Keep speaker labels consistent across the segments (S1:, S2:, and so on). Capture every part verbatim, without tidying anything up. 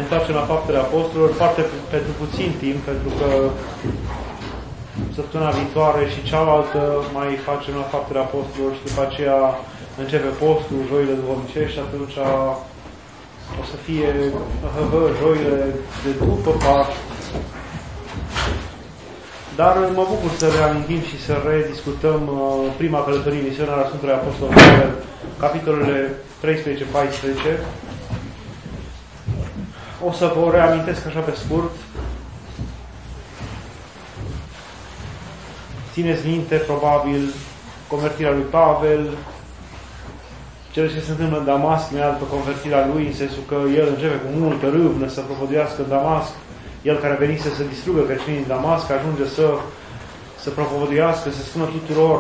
S1: ne întoarcem la Faptele Apostolilor, foarte pentru puțin timp, pentru că săptămâna viitoare și cealaltă mai facem la Faptele Apostolilor și după aceea începe postul, joile duhovnicești și atunci o să fie hă, joile de după Paști. Dar mă bucur să reamintim și să rediscutăm prima călătorie misionară a Sfântului Apostol Pavel, capitolele treisprezece paisprezece. O să vă reamintesc așa pe scurt. Țineți minte, probabil, convertirea lui Pavel, cele ce se întâmplă în Damasc, imediat după convertirea lui, în sensul că el începe cu multă râvnă să propovăduiască în Damasc. El care venise să distrugă creștinii din Damasc, ajunge să, să propovăduiască, să spună tuturor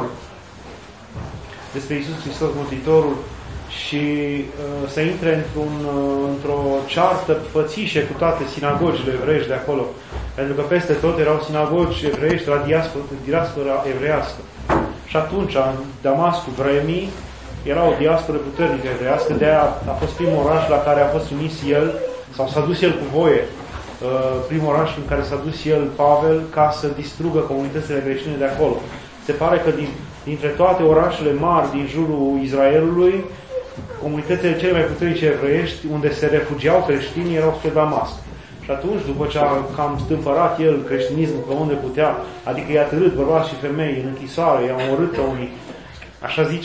S1: despre Iisus Hristos Mântuitorul și uh, să intre într-un, uh, într-o ceartă fățișe cu toate sinagogile evreiești de acolo. Pentru că peste tot erau sinagogi evreiești la diaspora, diaspora evreiască. Și atunci, în Damascul vremii, era o diasporă puternică evreiască, de-aia a fost primul oraș la care a fost trimis el, sau s-a dus el cu voie, primul oraș în care s-a dus el, Pavel, ca să distrugă comunitățile creștine de acolo. Se pare că din, dintre toate orașele mari din jurul Israelului, comunitățile cele mai puternice evreiești, unde se refugiau creștinii, erau spre Damasc. Și atunci, după ce a cam stâmpărat el creștinismul pe unde putea, adică i-a târât bărbați și femei în închisoare, i-a omorât pe unii, așa zice,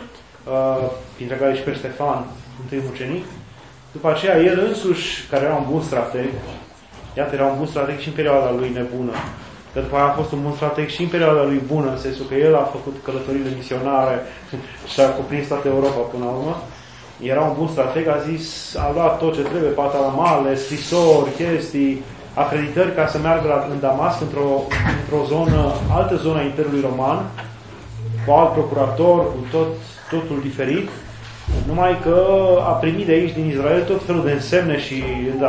S1: uh, printre care și pe Ștefan, întâi mucenic, după aceea el însuși, care era un bun strateg, iată, era un bun strateg și în perioada lui nebună. Că după aia a fost un bun strateg și în perioada lui bună, în sensul că el a făcut călătorile misionare și a cuprins toată Europa până la urmă. Era un bun strateg, a zis, a luat tot ce trebuie, patalamale, scrisori, chestii, acreditări ca să meargă la, în Damasc, într-o, într-o zonă, altă zonă a Imperiului Roman, cu alt procurator, cu tot, totul diferit. Numai că a primit de aici, din Israel, tot felul de însemne și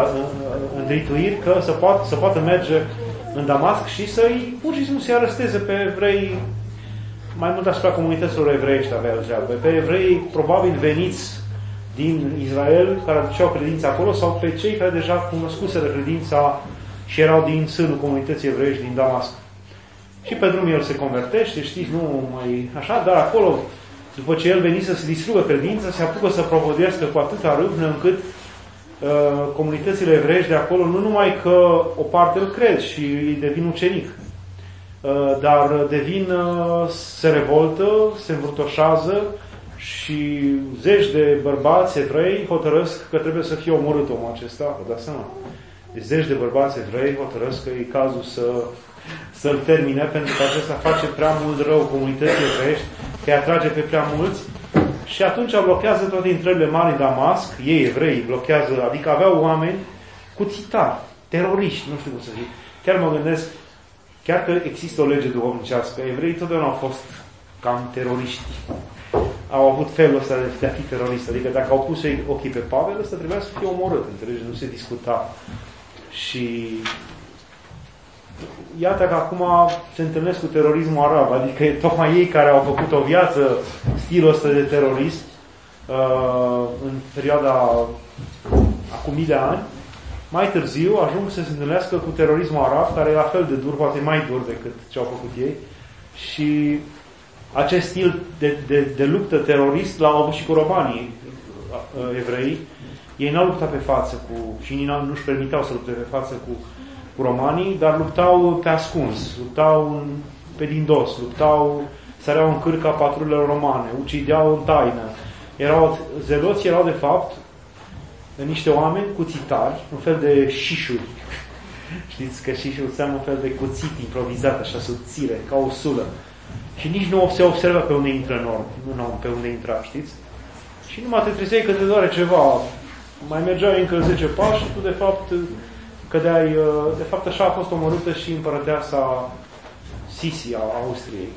S1: îndrituiri că să poată, să poată merge în Damasc și să-i, pur și simplu, să-i aresteze pe evrei, mai mult asupra comunităților evreiești avea treabă, pe evrei probabil veniți din Israel, care aduceau credința acolo, sau pe cei care deja cunoscuseră credința și erau din sânul comunității evreiești din Damasc. Și pe drum el se convertește, știți, nu mai așa, dar acolo, după ce el venise să distrugă credința, se apucă să propovăduiască cu atâta râvnă încât uh, comunitățile evreiești de acolo, nu numai că o parte îl cred și îi devin ucenic, uh, dar devin, uh, se revoltă, se învârtoșează și zeci de bărbați evrei hotărăsc că trebuie să fie omorât omul acesta, vă dați seama. Deci zeci de bărbați evrei hotărăsc că e cazul să să-l termine, pentru că acesta face prea mult rău comunității evreiești, că îi atrage pe prea mulți și atunci blochează toate intrările mari în Damasc, ei evrei blochează, adică aveau oameni cu țitari, teroriști, nu știu cum să zic. Chiar mă gândesc, chiar că există o lege duhovnicească, evreii totdeauna au fost cam teroriști. Au avut felul ăsta de a fi terorist, adică dacă au pus ochii pe Pavel, ăsta trebuia să fie omorât, înțelegi? Nu se discuta. Și iată că acum se întâlnesc cu terorismul arab, adică e tocmai ei care au făcut o viață stilul ăsta de terorist uh, în perioada acum mii de ani. Mai târziu ajung să se întâlnească cu terorismul arab, care e la fel de dur, poate mai dur decât ce au făcut ei. Și acest stil de, de, de luptă terorist l-au avut și cu romanii uh, evrei. Ei n-au luptat pe față cu, și nu-și permiteau să lupte pe față cu cu romanii, dar luptau pe ascuns, luptau pe din dos, luptau, săreau în cârca patrulelor romane, ucideau în taină. Erau, zeloții erau de fapt niște oameni cu țitari, un fel de șișuri. Știți că șișul înseamnă un fel de cuțit improvizat, așa subțire, ca o sulă. Și nici nu se observă pe unde intră în orb, nu pe unde intra, știți? Și numai te trezeai că te doare ceva, mai mergeai încă zece pași și tu de fapt cădeai, de fapt așa a fost omorâtă și împărăteasa Sisi a Austriei,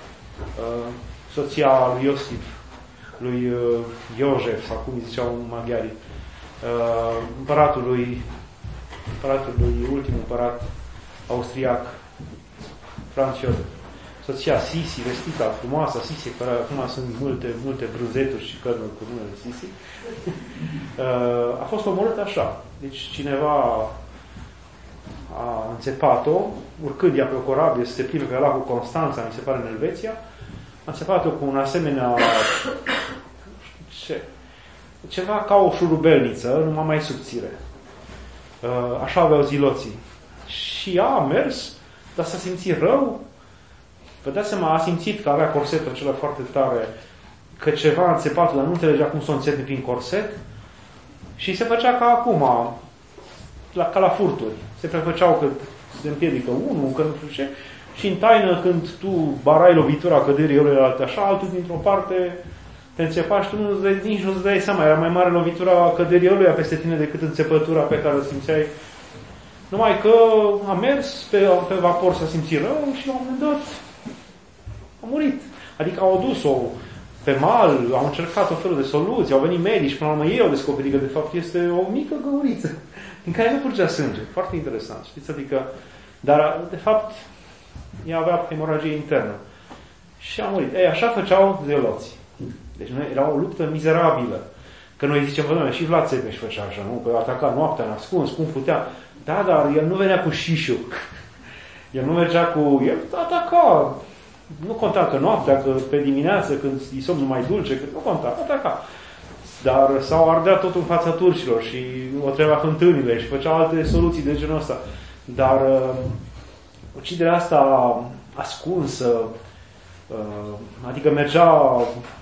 S1: soția lui Iosif, lui Iosef, sau cum îi ziceau maghiarii, împăratul lui, împăratul lui, ultimul împărat austriac, Franz Josef. soția Sisi, vestită, frumoasă Sisi, care acum sunt multe, multe brânzeturi și cărnuri cu numele Sisi, a fost omorâtă așa. Deci cineva a înțepat-o, urcând ea pe o corabie să se plimbe pe lacul Constanța, mi se pare în Elveția, a înțepat-o cu un asemenea ce, ceva ca o șurubelniță, numai mai subțire. Așa aveau ziloții. Și ea a mers, dar s-a simțit rău. Vă dați seama, a simțit că avea corsetul acela foarte tare, că ceva a înțepat, dar nu înțelegea cum să o înțepe prin corset. Și se făcea ca acum, la, ca la furturi. Se prefăceau că se împiedică unul, că nu știu ce, și în taină, când tu barai lovitura căderii ăluia așa, altul dintr-o parte te înțepa și tu nu dai, nici nu-ți dai seama. Era mai mare lovitura căderii ăluia peste tine decât înțepătura pe care o simțeai. Numai că a mers pe, pe vapor, s-a simțit rău și la un moment dat a murit. Adică au adus-o pe mal, au încercat o felul de soluții, au venit medici, până la urmă ei au descoperit că de fapt este o mică găuriță din care nu curgea sânge. Foarte interesant, știți? Adică, dar de fapt ea avea hemoragie internă. Și a murit. Ei, așa făceau zeloții. Deci era o luptă mizerabilă. Că noi zicem, vă, și Vlad Țepeș făcea așa, nu? Că ataca noaptea, nascuns, cum putea. Da, dar el nu venea cu șișul. El nu mergea cu... El ataca. Nu conta că noaptea, că pe dimineață, când e somnul mai dulce, că nu conta, ataca. Dar s-au ardea tot în fața turcilor și o trebuia fântânile și făcea alte soluții de genul ăsta. Dar uh, uciderea asta ascunsă, uh, adică mergea,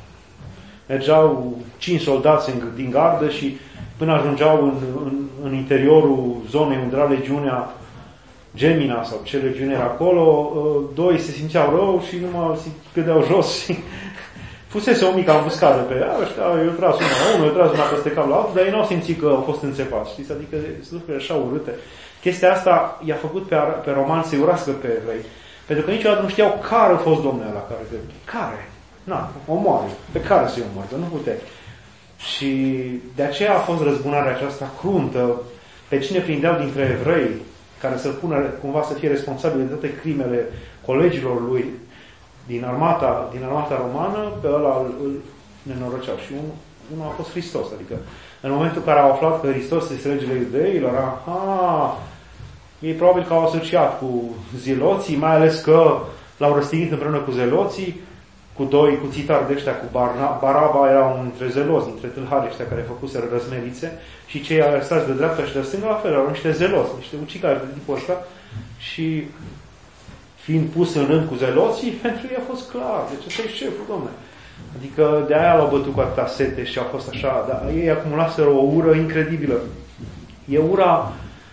S1: mergeau cinci soldați în, din gardă și până ajungeau în, în, în interiorul zonei unde era legiunea Gemina sau ce legiune era acolo, doi se simțeau rău și numai se cădeau jos și fusese o mică ambuscadă pe ea, ăștia, eu tras una la unul, eu tras una peste cap la altul, dar ei n-au simțit că au fost înțepați, știți? Adică sunt lucruri așa urâte. Chestia asta i-a făcut pe, pe roman să-i urască pe evrei, pentru că niciodată nu știau care a fost domnul ăla care de... Care? Na, omoară. Pe care să-i omoară? Nu puteai. Și de aceea a fost răzbunarea aceasta cruntă. Pe cine prindeau dintre evrei, care să pună cumva să fie responsabil de toate crimele colegilor lui din armata, din armata romană, pe ăla îl, îl nenorăceau. Și un, unul a fost Hristos. Adică în momentul în care au aflat că Hristos este regele iudeilor, aha, ei probabil că au asociat cu ziloții, mai ales că l-au răstignit împreună cu zeloții, cu doi cuțitari de ăștia, cu Barna, Baraba era unul dintre zeloți, dintre tâlharii ăștia care făcuseră răzmerițe, și cei arestați de dreapta și de stânga, la fel, erau niște zeloți, niște ucigari de tipul ăsta, și fiind pus în rând cu zeloții, pentru ei a fost clar, deci ăsta e șeful, dom'le. Adică de aia l-au bătut cu atâta sete și a fost așa, dar ei acumulaseră o ură incredibilă. E ura,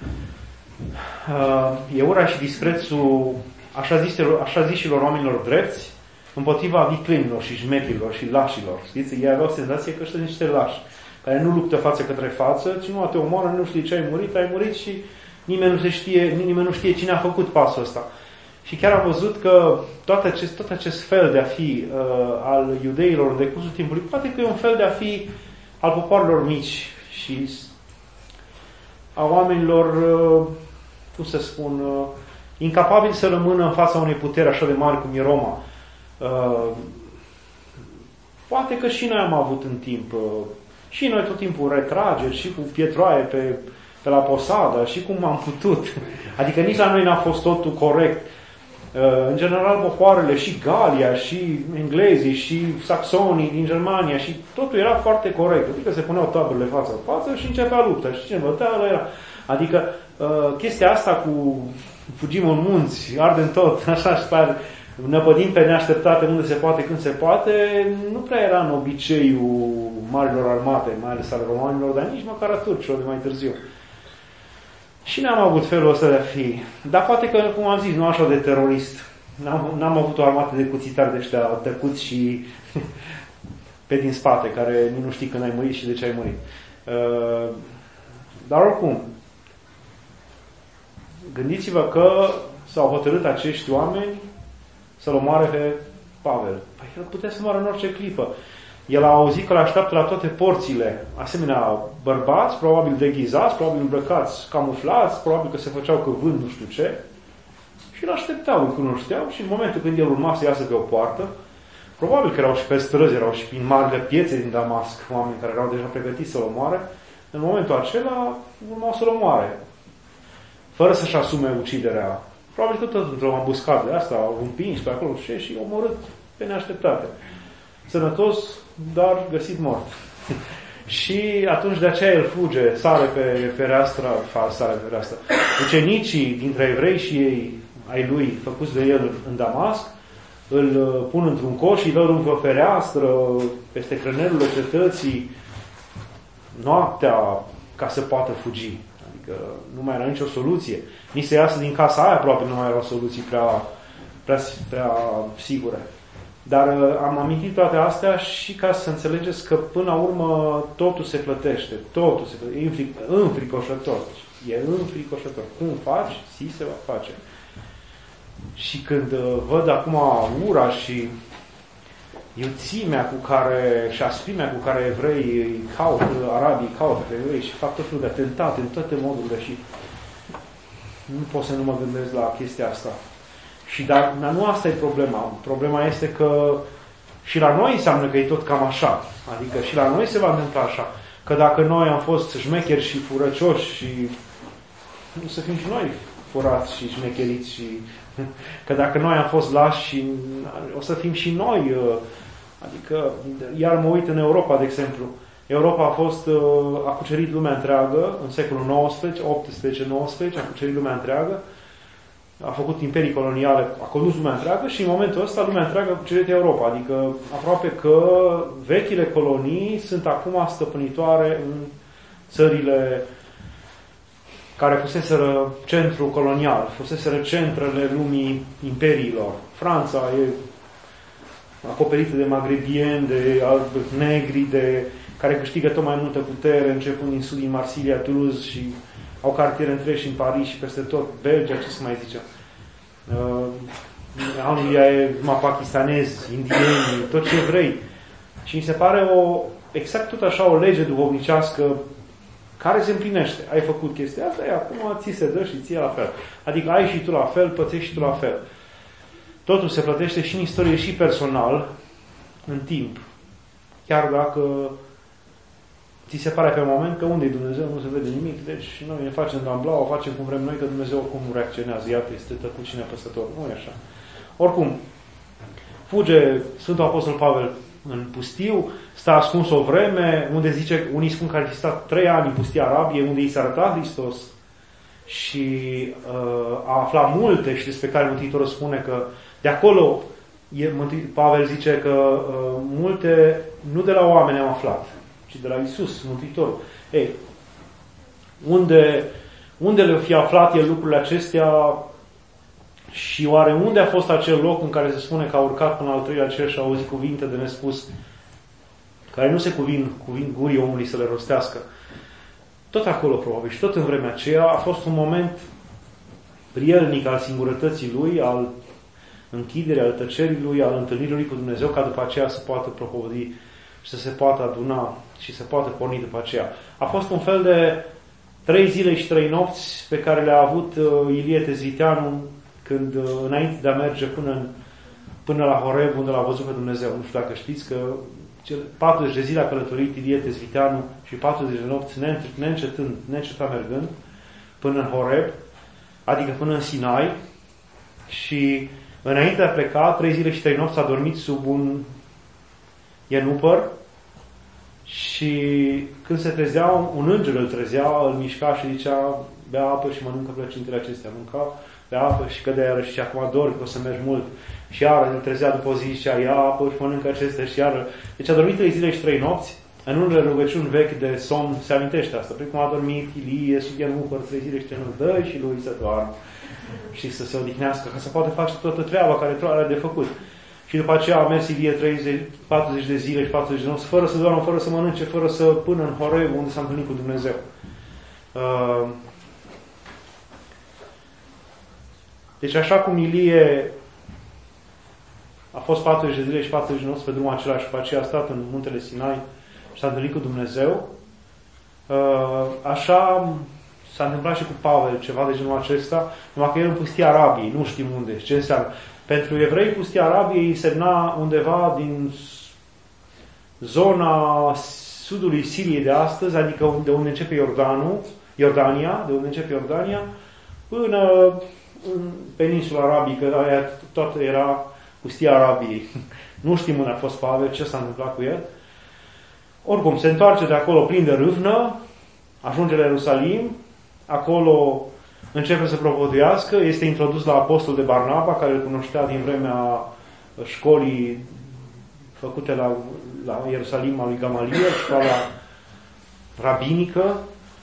S1: uh, e ura și disprețul așa zișilor, așa zișilor oamenilor drepți, împotriva viclenilor și șmechilor și lașilor. Știți? Ei aveau senzație că ăștia sunt niște lași, care nu luptă față către față, ci nu te omoară, nu știi ce ai murit, ai murit și nimeni nu se știe, nimeni nu știe cine a făcut pasul ăsta. Și chiar am văzut că tot acest, tot acest fel de a fi uh, al iudeilor de cursul timpului, poate că e un fel de a fi al popoarelor mici și a oamenilor, uh, cum să spun, uh, incapabili să rămână în fața unei puteri așa de mari cum e Roma. Uh, poate că și noi am avut în timp, uh, și noi tot timpul retrageri, și cu pietroaie pe, pe la Posada, și cum am putut. Adică nici la noi n-a fost totul corect. Uh, în general, popoarele, și Galia, și englezii, și saxonii din Germania, și totul era foarte corect. Adică se puneau taburile față în față și începea lupta. Și cine bătea, ăla era. Adică uh, chestia asta cu fugim în munți, ardem tot, așa și pare, năpădim pe neașteptate unde se poate, când se poate, nu prea era în obiceiul marilor armate, mai ales al romanilor, dar nici măcar a turcilor de mai târziu. Și n-am avut felul ăsta de a fi. Dar poate că, cum am zis, nu așa de terorist. N-am, n-am avut o armată de cuțitari de ăștia tăcuți și pe din spate, care nu știi când ai murit și de ce ai murit. Dar oricum, gândiți-vă că s-au hotărât acești oameni să-l omoare pe Pavel. Păi el putea să moară în orice clipă. El a auzit că l-așteaptă la toate porțile asemenea bărbați, probabil deghizați, probabil îmbrăcați, camuflați, probabil că se făceau că vând nu știu ce. și îl așteptau, îl cunoșteau și în momentul când el urma să iasă pe o poartă, probabil că erau și pe străzi, erau și prin marile piețe din Damasc, oameni care erau deja pregătiți să-l omoare, în momentul acela urmau să-l omoare, fără să-și asume uciderea. Probabil că tot într-o ambuscadă de asta au împins pe acolo și, și omorât pe neașteptate. Sănătos, dar găsit mort. Și atunci de aceea el fuge, sare pe fereastră, sare pe fereastră. Ucenicii dintre evrei și ei, ai lui, făcuți de el în Damasc, îl pun într-un coș și îl dă pe fereastră, peste crănelurile cetății, noaptea, ca să poată fugi. Adică nu mai era nicio soluție. Nici să iasă din casa aia, aproape nu mai erau soluții prea, prea, prea sigure. Dar am amintit toate astea și ca să înțelegeți că până la urmă totul se plătește. Totul se plătește. E înfricoșător. E înfricoșător. Cum faci, si se va face. Și când văd acum ura și iuțimea cu care și asprimea cu care evreii îi caută, arabii caută pe evrei și fac tot felul de atentate în toate modurile și nu pot să nu mă gândesc la chestia asta. Și dar nu asta e problema. Problema este că și la noi înseamnă că e tot cam așa. Adică și la noi se va întâmpla așa. Că dacă noi am fost șmecheri și furăcioși și nu să fim și noi furați și șmecheriți și că dacă noi am fost lași și o să fim și noi. Adică, iar mă uit în Europa, de exemplu. Europa a fost, a cucerit lumea întreagă în secolul nouăsprezece, optsprezece nouăsprezece, a cucerit lumea întreagă, a făcut imperii coloniale, a condus lumea întreagă și în momentul ăsta lumea întreagă a cucerit Europa. Adică aproape că vechile colonii sunt acum stăpânitoare în țările care fuseseră centru colonial, fuseseră centrele lumii imperiilor. Franța e acoperită de magrebieni, de negri, de care câștigă tot mai multă putere, începând din sud, din Marsilia, Toulouse și au cartiere întregi și în Paris și peste tot, Belgia, ce să mai zicem. Uh, Anglia e numai pakistanezi, indieni, tot ce vrei. Și mi se pare o, exact tot așa o lege duhovnicească care se împlinește. Ai făcut chestia asta, e acum ți se dă și ție la fel. Adică ai și tu la fel, plătești și tu la fel. Totul se plătește și în istorie și personal, în timp. Chiar dacă ți se pare pe moment că unde e Dumnezeu, nu se vede nimic, deci noi ne facem gambla, o facem cum vrem noi, că Dumnezeu oricum nu reacționează. Iată, este tăcut și nepăsător. Nu e așa. Oricum, fuge Sfântul Apostol Pavel în pustiu, stă ascuns o vreme, unde zice, unii spun că ar fi stat trei ani în pustia Arabie, unde i s-a arătat Hristos și uh, a aflat multe și despre care Mântuitorul spune că de acolo, e, Pavel zice că uh, multe nu de la oameni am aflat, ci de la Iisus, Mântuitorul. Ei, unde, unde le fi aflat el lucrurile acestea și oare unde a fost acel loc în care se spune că a urcat până al treilea cer și a auzit cuvinte de nespus, care nu se cuvin, cuvin gurii omului să le rostească. Tot acolo, probabil, și tot în vremea aceea a fost un moment prielnic al singurătății lui, al închiderii, al tăcerii lui, al întâlnirii lui cu Dumnezeu, ca după aceea să poată propovădi și să se poată aduna și să poată porni după aceea. A fost un fel de trei zile și trei nopți pe care le-a avut uh, Ilie Tezviteanu când, uh, înainte de a merge până, în, până la Horeb, unde l-a văzut pe Dumnezeu. Nu știu dacă știți că patruzeci de zile a călătorit Ilie Tezviteanu și patruzeci de nopți neîncetând, neîncetat mergând până în Horeb, adică până în Sinai, și înainte de a pleca, trei zile și trei nopți a dormit sub un ienupăr și când se trezea, un înger îl trezea, îl mișca și zicea, bea apă și mănâncă plăcintele acestea. Mânca, bea apă și cădea iarăși și acum dormi, că o să mergi mult. Și iară îl trezea după o zi și zicea, ia apă și mănâncă acestea și iară. Deci a dormit trei zile și trei nopți. În unele rugăciuni vechi de somn se amintește asta. Precum a dormit Ilie sub ienupăr trei zile și trei nopți, dă și lui să doarmă și să se odihnească, ca să poate face toată treaba care are de făcut. Și după aceea a mers Ilie treizeci, patruzeci de zile și patruzeci de nopți, fără să doarmă, fără să mănânce, fără să până în Horeb, unde s-a întâlnit cu Dumnezeu. Uh, deci așa cum Ilie a fost patruzeci de zile și patruzeci de nopți pe drumul acela și după aceea a stat în muntele Sinai și s-a întâlnit cu Dumnezeu, uh, așa s-a întâmplat și cu Pavel ceva de genul acesta, numai că el în pustia Arabiei, nu știm unde, ce înseamnă. Pentru evrei, pustia Arabiei semna undeva din zona sudului Siriei de astăzi, adică de unde începe Iordanul, Iordania, de unde începe Iordania, până în peninsula arabică, aia toată era pustia Arabiei. Nu știm unde a fost Pavel, ce s-a întâmplat cu el. Oricum, se întoarce de acolo plin de râvnă, ajunge la Ierusalim, acolo începe să propovăduiască, este introdus la apostol de Barnaba, care îl cunoștea din vremea școlii făcute la, la Ierusalim a lui Gamaliel, școala rabinică,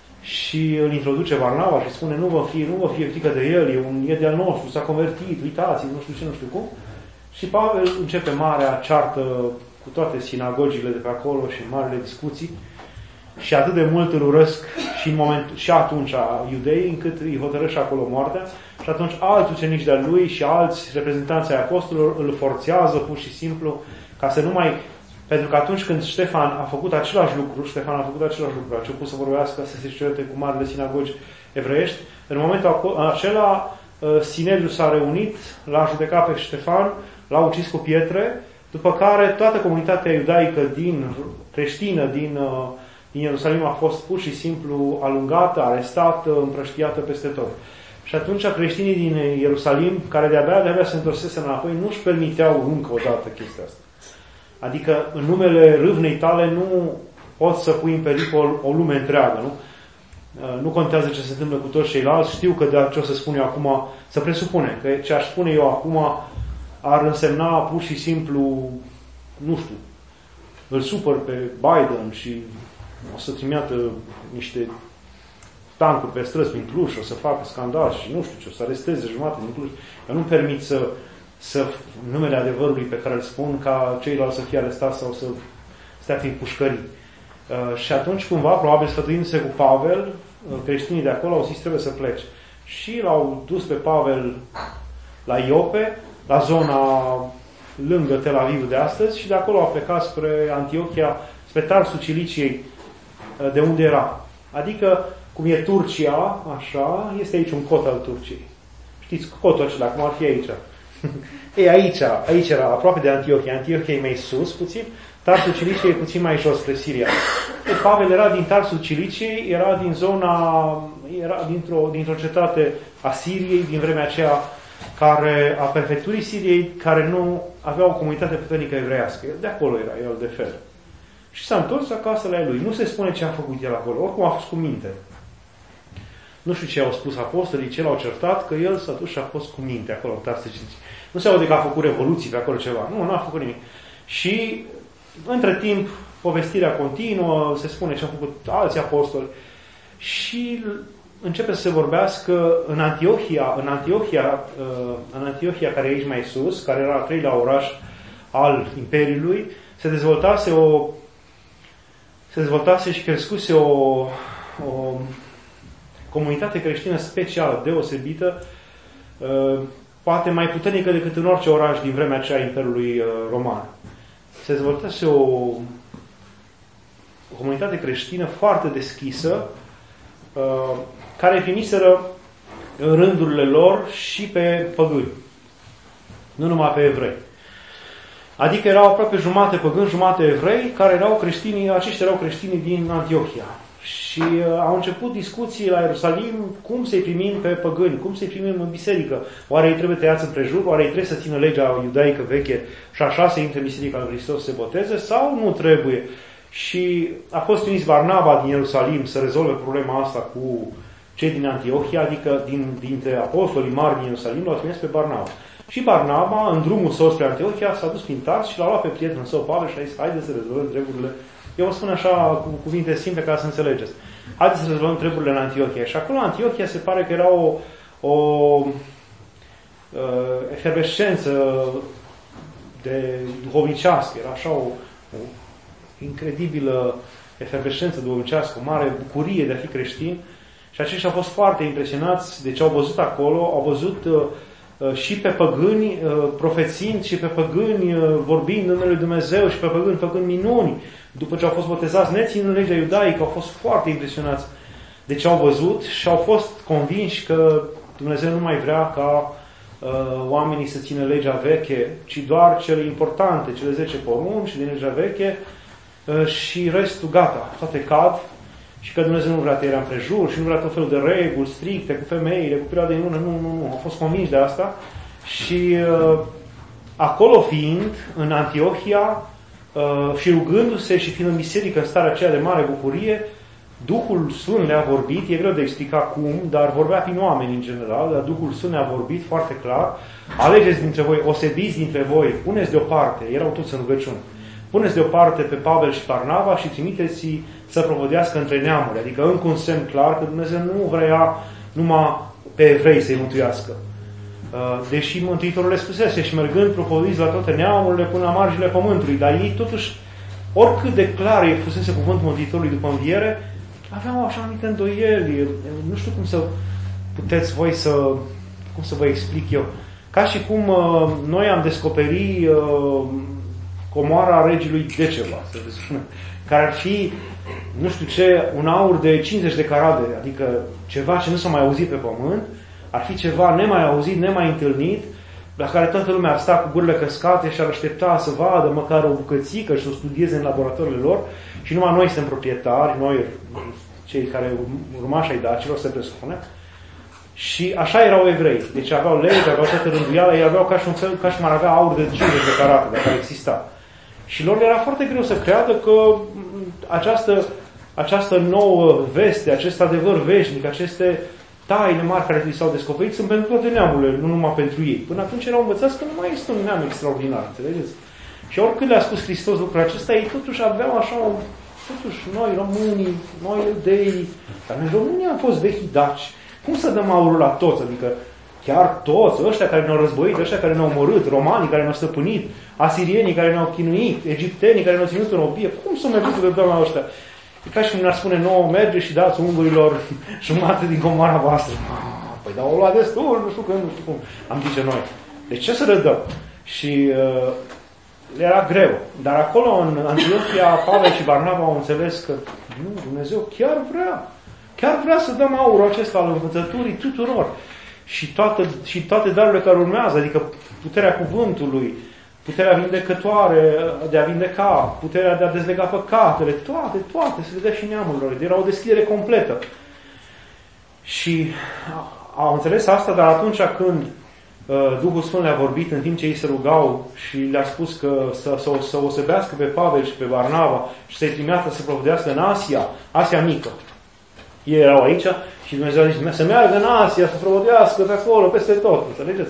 S1: și îl introduce Barnaba și spune, nu vă fie, nu vă fie frică de el, e, un, e de-al nostru, s-a convertit, uitați, nu știu ce, nu știu cum. Și Pavel începe marea ceartă cu toate sinagogile de pe acolo și marile discuții și atât de mult îl urăsc și, în moment, și atunci iudeii, încât îi hotărăște acolo moartea și atunci alți ucenici de-a lui și alți reprezentanți ai apostolilor îl forțează pur și simplu ca să nu mai... Pentru că atunci când Ștefan a făcut același lucru, Ștefan a făcut același lucru, a început să vorbească, să se certe cu marile sinagogi evreiești, în momentul acela Sinedriul s-a reunit, l-a judecat pe Ștefan, l-a ucis cu pietre, după care toată comunitatea iudaică din creștină din, din Ierusalim a fost pur și simplu alungată, arestată, împrăștiată peste tot. Și atunci creștinii din Ierusalim, care de-abia, de-abia se întorsese înapoi, nu-și permiteau încă o dată chestia asta. Adică în numele râvnei tale nu poți să pui în pericol o lume întreagă, nu? Nu contează ce se întâmplă cu toți ceilalți, știu că de ce o să spun eu acum, să presupune că ce aș spune eu acum ar însemna pur și simplu, nu știu, îl supăr pe Biden și o să trimiată niște tancuri pe străzi prin Cluj, o să facă scandal și nu știu ce, o să aresteze jumate din Cluj. Eu nu permit să, să în numele adevărului pe care îl spun, ca ceilalți să fie arestați sau să stea prin pușcării. Uh, și atunci, cumva, probabil sfătuindu-se cu Pavel, uh, creștinii de acolo au zis trebuie să plece. Și l-au dus pe Pavel la Iope, la zona lângă Tel Aviv de astăzi, și de acolo a plecat spre Antiochia, spre Tarsul Ciliciei, uh, de unde era. Adică, cum e Turcia, așa, este aici un cot al Turciei. Știți, cotul acela, cum ar fi aici. E aici, aici era, aproape de Antiochia. Antiochia e mai sus puțin, Tarsul Ciliciei e puțin mai jos spre Siria. E, Pavel era din Tarsul Ciliciei, era din zona, era dintr-o, dintr-o cetate a Siriei, din vremea aceea, care, a prefecturii Siriei, care nu avea o comunitate puternică evreiască. De acolo era el, de fel. Și s-a întors acasă la lui. Nu se spune ce a făcut el acolo, oricum a fost cu minte. Nu știu ce au spus apostolii, ce l-au certat, că el s-a dus și a fost cu minte acolo în Tarsul Ciliciei. Nu se aude că a făcut revoluții pe acolo ceva. Nu, nu a făcut nimic. Și între timp, povestirea continuă, se spune ce au făcut alți apostoli și începe să se vorbească în Antiochia, în Antiochia, în Antiochia care e aici mai sus, care era al treilea oraș al Imperiului, se dezvoltase o se dezvoltase și crescuse o, o comunitate creștină specială, deosebită, poate mai puternică decât în orice oraș din vremea aceea a Imperiului Roman. Se dezvoltase o, o comunitate creștină foarte deschisă, care primiseră în rândurile lor și pe păgâni, nu numai pe evrei. Adică erau aproape jumate păgâni, jumate evrei, care erau creștinii, aceștia erau creștinii din Antiochia. Și uh, au început discuții la Ierusalim cum să-i primim pe păgâni, cum să-i primim în biserică. Oare ei trebuie tăiați împrejur, oare ei trebuie să țină legea iudaică veche și așa să intre în biserica lui Hristos să se boteze, sau nu trebuie? Și a fost trimis Barnaba din Ierusalim să rezolve problema asta cu cei din Antiochia, adică din, dintre apostolii mari din Ierusalim, l-au trimis pe Barnaba. Și Barnaba, în drumul său spre Antiochia, s-a dus prin Tars și l-a luat pe prietenul său Pavel și a zis, haideți să rezolvăm treburile. Eu vă spun așa cu cuvinte simple ca să înțelegeți. Haideți să rezolvăm treburile în Antiochia. Și acolo în Antiochia se pare că era o, o uh, efervescență de duhovnicească. Era așa o, o incredibilă efervescență duhovnicească, o mare bucurie de a fi creștin. Și aceștia au fost foarte impresionați de ce au văzut acolo. Au văzut uh, și pe păgâni profețind, și pe păgâni vorbind în numele lui Dumnezeu, și pe păgâni făcând minuni, după ce au fost botezați neținând legea iudaică, au fost foarte impresionați Deci au văzut și au fost convinși că Dumnezeu nu mai vrea ca uh, oamenii să țină legea veche, ci doar cele importante, cele zece porunci din legea veche uh, și restul gata, toate cad. Și că Dumnezeu nu vrea tăierea împrejur și nu vrea tot felul de reguli stricte cu femeile, cu perioade în lună. Nu, nu, nu. Au fost convinși de asta. Și uh, acolo fiind, în Antiohia, uh, și rugându-se și fiind în biserică în starea aceea de mare bucurie, Duhul Sfânt le-a vorbit, e greu de explica cum, dar vorbea prin oameni în general, dar Duhul Sfânt le-a vorbit foarte clar: alegeți dintre voi, osebiți dintre voi, puneți deoparte, erau toți în rugăciune, puneți deoparte pe Pavel și Barnaba și trimiteți-i să propovădească între neamuri. Adică încă un semn clar că Dumnezeu nu vrea numai pe evrei să-i mântuiască. Deși Mântuitorul le spusese: și mergând propovăduiți la toate neamurile până la marginile pământului. Dar ei totuși, oricât de clar e fusese cuvântul Mântuitorului după înviere, aveau așa anumite îndoieli. Nu știu cum să puteți voi să, cum să vă explic eu. Ca și cum uh, noi am descoperit uh, comoara regelui Deceva, să vă spun, care ar fi, nu știu ce, un aur de cincizeci de carate, adică ceva ce nu s-a mai auzit pe pământ, ar fi ceva nemai auzit, nemai întâlnit, la care toată lumea ar sta cu gurile căscate și ar aștepta să vadă măcar o bucățică și să o studieze în laboratoarele lor. Și numai noi suntem proprietari, noi, cei care urmași ai dacilor, se presupune. Și așa erau evrei. Deci aveau lege, aveau toată rânduiala, ei aveau ca și un fel, ca și m-ar avea aur de cincizeci de carate, dacă ar exista. Și lor era foarte greu să creadă că această, această nouă veste, acest adevăr veșnic, aceste taine mari care li s-au descoperit sunt pentru toate neamurile, nu numai pentru ei. Până atunci erau învățați că nu mai este un neam extraordinar, înțelegeți? Și oricât le-a spus Hristos lucrul acesta, ei totuși aveau așa, totuși noi românii, noi iudei, dar în România am fost vechi daci. Cum să dăm aurul la toți? Adică chiar toți, ăștia care ne-au războit, ăștia care ne-au omorât, romanii care ne-au stăpânit, asirienii care ne-au chinuit, egiptenii care ne-au ținut în robie, cum să mergem să dăm la ăștia? E ca și cum ne-ar spune nouă, merge și dați ungurilor jumate din comoara voastră. Păi dar o lua destul, nu știu când, nu știu cum. Am zice noi. De ce să le dăm? Și uh, le era greu. Dar acolo, în Antiohia, Pavel și Barnaba au înțeles că nu, Dumnezeu chiar vrea. Chiar vrea să dăm aurul acesta al învățăturii tuturor. Și toate, și toate darurile care urmează, adică puterea cuvântului, puterea vindecătoare de a vindeca, puterea de a dezlega păcatele, toate, toate, se vedea și neamurilor. Era o deschidere completă. Și au înțeles asta, dar atunci când uh, Duhul Sfânt le-a vorbit în timp ce ei se rugau și le-a spus că să, să, să osebească pe Pavel și pe Barnaba și să-i trimeată să propovădească în Asia, Asia mică. Ei erau aici și Dumnezeu a zis să meargă în Asia, să propovădească pe acolo, peste tot. Înțelegeți?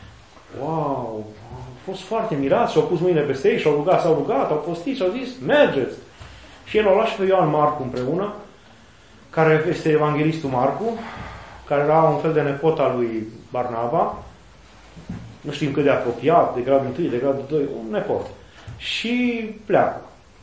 S1: Wow! Au fost foarte mirați și au pus mâinile peste ei și au rugat, s-au rugat, au postit și au zis, mergeți! Și el l-a luat și pe Ioan Marcu împreună, care este evanghelistul Marcu, care era un fel de nepot al lui Barnaba, nu știm cât de apropiat, de gradul unu, de gradul doi, un nepot. Și pleacă.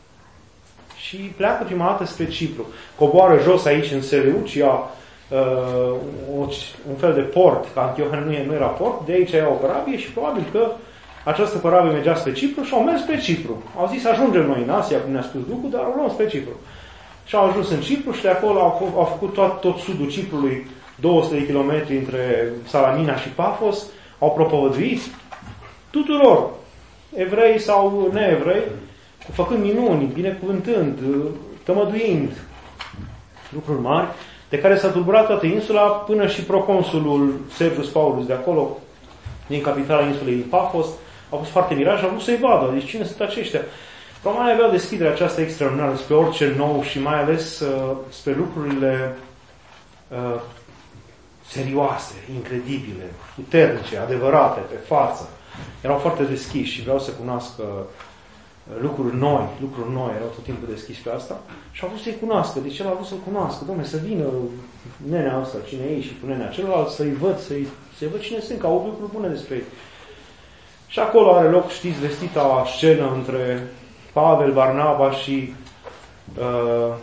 S1: Și pleacă prima dată spre Cipru. Coboară jos aici în Seleucia, uh, un fel de port, că Antiohia nu, nu era port, de aici era o corabie și probabil că această corabie mergea spre Cipru și au mers spre Cipru. Au zis, ajungem noi în Asia, cum ne-a spus Duhul, dar o luăm spre Cipru. Și au ajuns în Cipru și de acolo au, au făcut tot, tot sudul Ciprului, două sute de kilometri între Salamina și Pafos, au propovăduit tuturor, evrei sau neevrei, făcând minuni, binecuvântând, tămăduind lucruri mari, de care s-a tulburat toată insula, până și proconsulul Sergius Paulus de acolo, din capitala insulei din Pafos, au fost foarte mirați și au vrut să-i vadă. Deci cine sunt aceștia? Romanii aveau deschiderea aceasta extraordinară spre orice nou și mai ales uh, spre lucrurile uh, serioase, incredibile, puternice, adevărate, pe față. Erau foarte deschiși și vreau să cunoască lucruri noi, lucruri noi, erau tot timpul deschiși pe asta și au vrut să-i cunoască. Deci el a vrut să-l cunoască. Dom'le, să vină nenea asta, cine e și cu nenea celălalt, să-i văd, să-i, să-i văd cine sunt, că au lucruri bune despre ei. Și acolo are loc, știți, vestita scenă între Pavel, Barnaba și uh,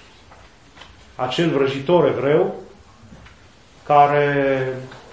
S1: acel vrăjitor evreu care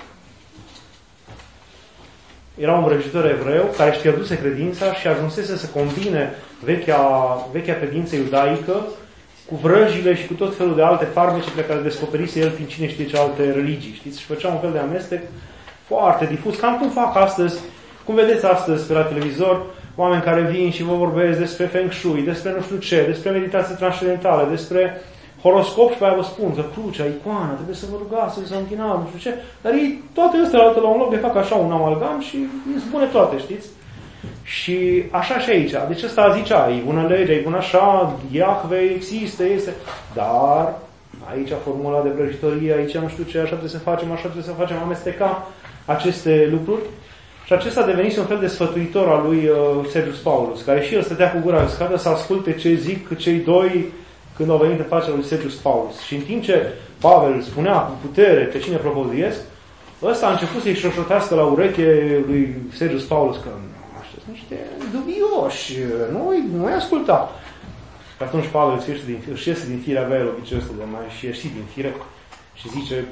S1: era un vrăjitor evreu care își pierduse credința și ajunsese să combine vechea, vechea credință iudaică cu vrăjile și cu tot felul de alte farmece pe care le descoperise el prin cine știe ce alte religii, știți? Și făcea un fel de amestec foarte difuz, cam cum fac astăzi, cum vedeți astăzi pe la televizor, oameni care vin și vă vorbesc despre Feng Shui, despre nu știu ce, despre meditație transcendentală, despre horoscop și pe aia vă spun că crucea, icoana, trebuie să vă rugați, să vă închinați, nu știu ce, dar ei toate astea la la un loc de fac așa un amalgam și îi spune toate, știți? Și așa și aici. Deci ăsta zicea, e bună lege, e bună așa, Iahve există, este, dar aici formula de vrăjitorie, aici nu știu ce, așa trebuie să facem, așa trebuie să facem, amesteca aceste lucruri. Și acesta a devenit un fel de sfătuitor al lui uh, Sergius Paulus, care și el stătea cu gura uscată să asculte ce zic cei doi când au venit în fața lui Sergius Paulus. Și în timp ce Pavel spunea cu putere pe cine propovăduiesc, ăsta a început să-i șoșotească la ureche lui Sergius Paulus că sunt niște dubioși, nu-i, nu-i asculta. Și atunci Pavel își iese din, își iese din fire, avea el obiceiul ăsta de mai și ieși din fire și zice: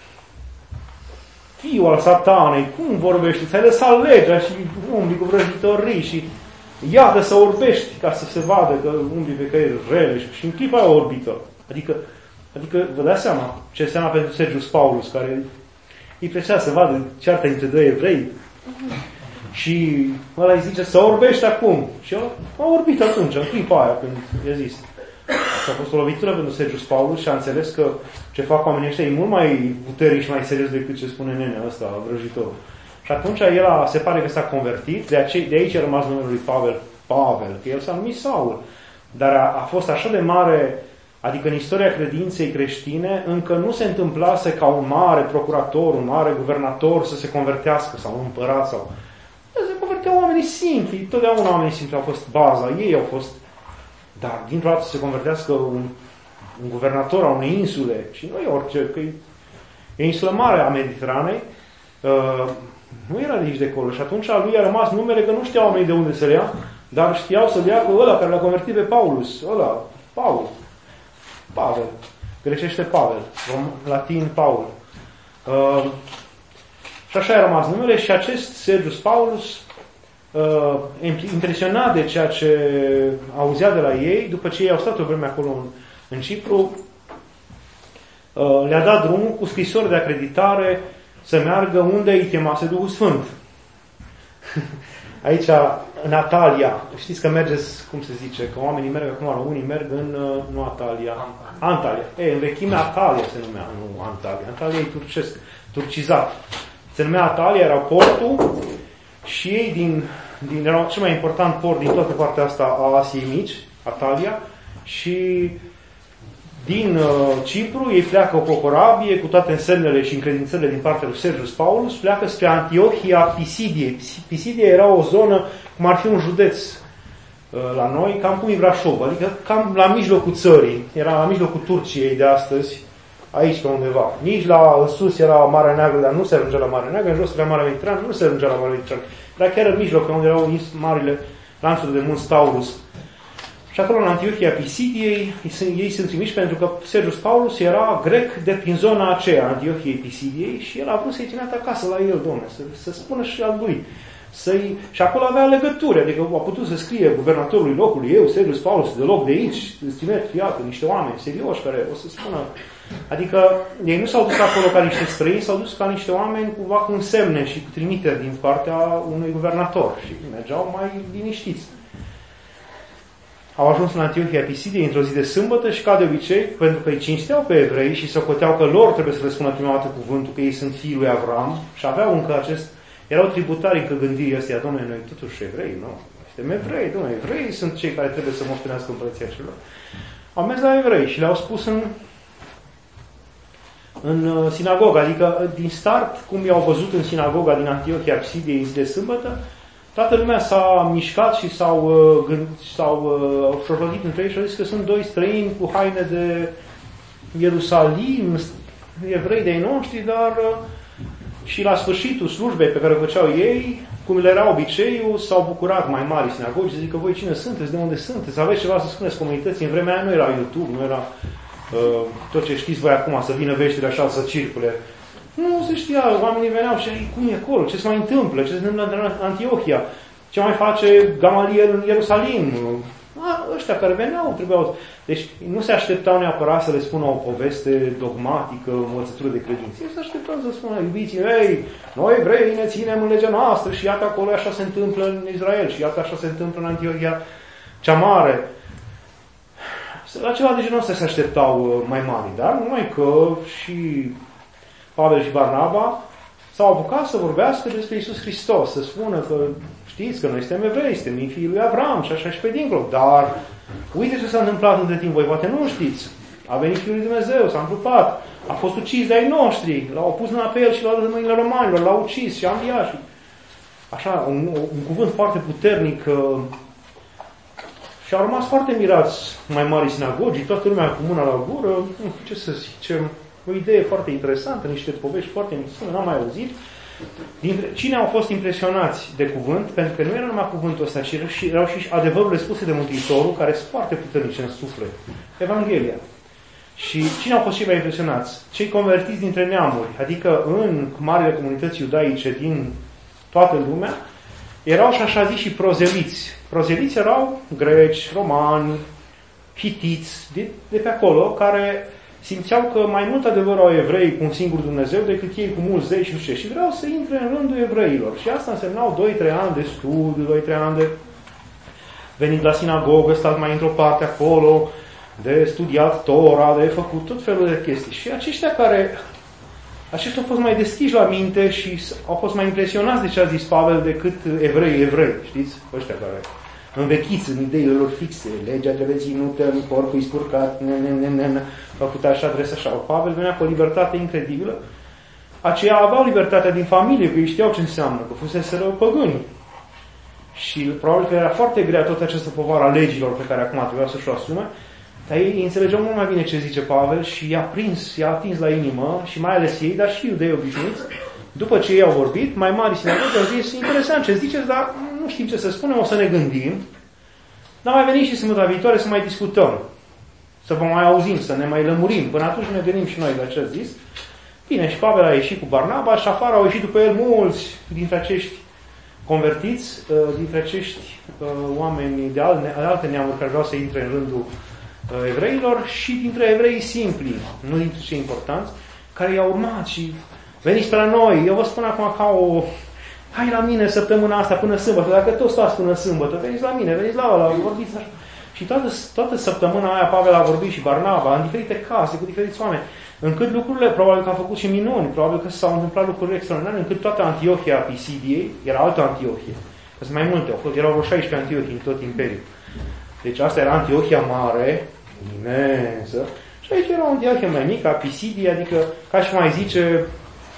S1: fiul al satanei, cum vorbești? Ți-ai lăsat legea și umbli cu vrăjitorii și iată să orbești ca să se vadă că umbli pe căi rele și, și în clipa aia orbită. Adică, adică vă dați seama ce înseamnă pentru Sergius Paulus, care îi plăcea să vadă cearta între doi evrei. Și ăla îi zice să orbești acum. Și el a orbit atunci, în clipa aia, când i-a zis. Asta a fost o lovitură pentru Sergius Paulus și a înțeles că ce fac oamenii ăștia e mult mai puternic și mai serios decât ce spune nenea ăsta, vrăjitorul. Și atunci el a, se pare că s-a convertit, de, ace- de aici a rămas numele lui Pavel, Pavel, că el s-a numit Saul. Dar a, a fost așa de mare, adică în istoria credinței creștine, încă nu se întâmplase ca un mare procurator, un mare guvernator să se convertească, sau un împărat, sau... Se converteau oamenii simpli, totdeauna oamenii simpli au fost baza, ei au fost. Dar dintr-o dată să se convertească un, un guvernator a unei insule, și nu e orice, că e, e insula mare a Mediteranei, uh, nu era de aici de acolo. Și atunci lui a rămas numele că nu știau oamenii de unde să le ia, dar știau să le ia cu ăla care l-a convertit pe Paulus, ăla, Paul, Pavel, grecește Pavel, latin Paul. Uh, Și așa a rămas numele și acest Sergius Paulus, uh, impresionat de ceea ce auzea de la ei, după ce ei au stat o vreme acolo în, în Cipru, uh, le-a dat drumul cu scrisori de acreditare să meargă unde îi chemase Duhul Sfânt. Aici, în Atalia, știți că mergeți, cum se zice, că oamenii merg acum, unii merg în, uh, nu Atalia, Antalya. Ei, în vechime Atalia se numea, nu Antalya. Antalya e turcesc, turcizat. Se numea Atalia, era portul și ei din, din era cel mai important port din toată partea asta a Asiei Mici, Atalia, și din uh, Cipru ei pleacă cu o corabie cu toate însemnele și încredințările din partea lui Sergius Paulus, pleacă spre Antiohia Pisidiei. Pisidia era o zonă cum ar fi un județ uh, la noi, cam cum e Brașov, adică cam la mijlocul țării, era la mijlocul Turciei de astăzi, aici pe undeva. Nici la în sus era Marea Neagră, dar nu se ajungea la Marea Neagră, în jos era Marea Mediterană, nu se ajungea la Marea Mediterană. Era chiar în mijloc, unde erau marile lanțuri de munți Taurus. Și acolo, în Antiohia Pisidiei, ei sunt trimiși pentru că Sergius Paulus era grec de prin zona aceea, Antiohiei Pisidiei, și el a vrut să-i trimită acasă la el, Dom'le, să, să spună și al lui. Să-i... Și acolo avea legături, adică a putut să scrie guvernatorului locului, eu, Sergius Paulus, de loc de aici, îți trimit, iată, niște oameni serioși care o să spună. Adică ei nu s-au dus acolo ca niște străini, s-au dus ca niște oameni cumva cu semne și cu trimiteri din partea unui guvernator și mergeau mai liniștiți. Au ajuns în Antiohia Pisidiei într-o zi de sâmbătă și, ca de obicei, pentru că îi cinsteau pe evrei și se socoteau că lor trebuie să le spună prima dată cuvântul, că ei sunt fiii lui Avram și aveau încă acest... Erau tributari încă gândirii astea, Doamne, noi totuși evrei, nu? Suntem evrei, Doamne, evrei sunt cei care trebuie să moștenească împărăția celor. Au mers la evrei și le-au spus în, în sinagogă, adică din start, cum i-au văzut în sinagoga din Antiohia Pisidiei zi de sâmbătă, toată lumea s-a mișcat și s-au, s-au șorlotit între ei și au zis că sunt doi străini cu haine de Ierusalim, evrei de-ai noștri, dar și la sfârșitul slujbei pe care o făceau ei, cum le era obiceiul, s-au bucurat mai mari sinagogi și zic că voi cine sunteți, de unde sunteți, aveți ceva să spuneți comunității. În vremea aia nu era YouTube, nu era uh, tot ce știți voi acum, să vină veștile așa să circule. Nu se știa, oamenii veneau și cum e acolo, ce se mai întâmplă, ce se întâmplă în Antiohia, ce mai face Gamaliel în Ierusalim. A, ăștia care veneau trebuiau... Deci nu se așteptau neapărat să le spună o poveste dogmatică, o învățătură de credință. Ei se așteptau să spună, iubiții mei, noi evrei ne ținem în legea noastră și iată acolo așa se întâmplă în Israel și iată așa se întâmplă în Antiohia cea mare. La ceva de genul ăsta se așteptau mai mari, dar numai că și Pavel și Barnaba s-au apucat să vorbească despre Iisus Hristos, să spună că știți că noi suntem evrei, suntem fiii lui Avram și așa și pe dincolo, dar uite ce s-a întâmplat între timp, voi poate nu știți. A venit Fiul lui Dumnezeu, s-a întrupat, a fost ucis de ai noștri, l-au pus mâna pe el și l-au dat în mâinile romanilor, l-au ucis și a înviat. Și... Așa, un, un cuvânt foarte puternic. Și au rămas foarte mirați mai mari sinagogii, toată lumea cu mâna la gură, ce să zicem, o idee foarte interesantă, niște povești foarte interesante, n-am mai auzit. Dintre, cine au fost impresionați de cuvânt? Pentru că nu era numai cuvântul ăsta, ci erau și adevărurile spuse de Mântuitorul, care sunt foarte puternice în suflet. Evanghelia. Și cine au fost cei mai impresionați? Cei convertiți dintre neamuri, adică în marile comunități iudaice din toată lumea, erau și așa zis și prozeliți. Prozeliți erau greci, romani, hitiți, de, de pe acolo, care simțeau că mai mult adevăr au evrei cu un singur Dumnezeu decât ei cu mulți zei și nu știu ce. Și vreau să intre în rândul evreilor. Și asta însemnau doi trei ani de studiu, doi trei ani de venit la sinagogă, stat mai într-o parte acolo, de studiat Tora, de făcut tot felul de chestii. Și aceștia care, aceștia au fost mai deschiși la minte și au fost mai impresionați de ce a zis Pavel decât evrei, evrei, știți? Ăștia care învechiți în ideile lor fixe, legea trebuie ținută, porcul-i spurcat, făcut așa, trebuie așa. Pavel venea cu o libertate incredibilă. Aceia aveau libertatea din familie, că ei știau ce înseamnă, că fuseseră păgâni. Și probabil că era foarte grea toată această povară a legilor pe care acum trebuia să-și o asume, dar ei înțelegeau mult mai bine ce zice Pavel și i-a prins, i-a atins la inimă și mai ales ei, dar și iudei obișnuiți. După ce ei au vorbit, mai mari sinagogi au zis, interesant ce ziceți, dar nu știm ce să spunem, o să ne gândim. Dar mai venit și sâmbătă viitoare să mai discutăm, să vă mai auzim, să ne mai lămurim. Până atunci ne gândim și noi la ce a zis. Bine, și Pavel a ieșit cu Barnaba și afară au ieșit după el mulți dintre acești convertiți, dintre acești oameni de alte neamuri care vreau să intre în rândul evreilor și dintre evrei simpli, nu dintre cei importanți, care i-au urmat și veniți pe la noi. Eu vă spun acum ca o... Hai la mine săptămâna asta până sâmbătă. Dacă toți stați până sâmbătă, veniți la mine, veniți la ăla, vorbiți așa. Și toată, toată săptămâna aia Pavel a vorbit și Barnaba în diferite case, cu diferiți oameni. Încât lucrurile, probabil că a făcut și minuni, probabil că s-au întâmplat lucruri extraordinare, încât toată Antiohia Pisidiei, era altă Antiohie. Că sunt mai multe, au fost, erau vreo șaisprezece Antiohii în tot imperiul. Deci asta era Antiohia mare, imensă, și aici era o Antiohia mai mică, Pisidia, adică, ca și mai zice,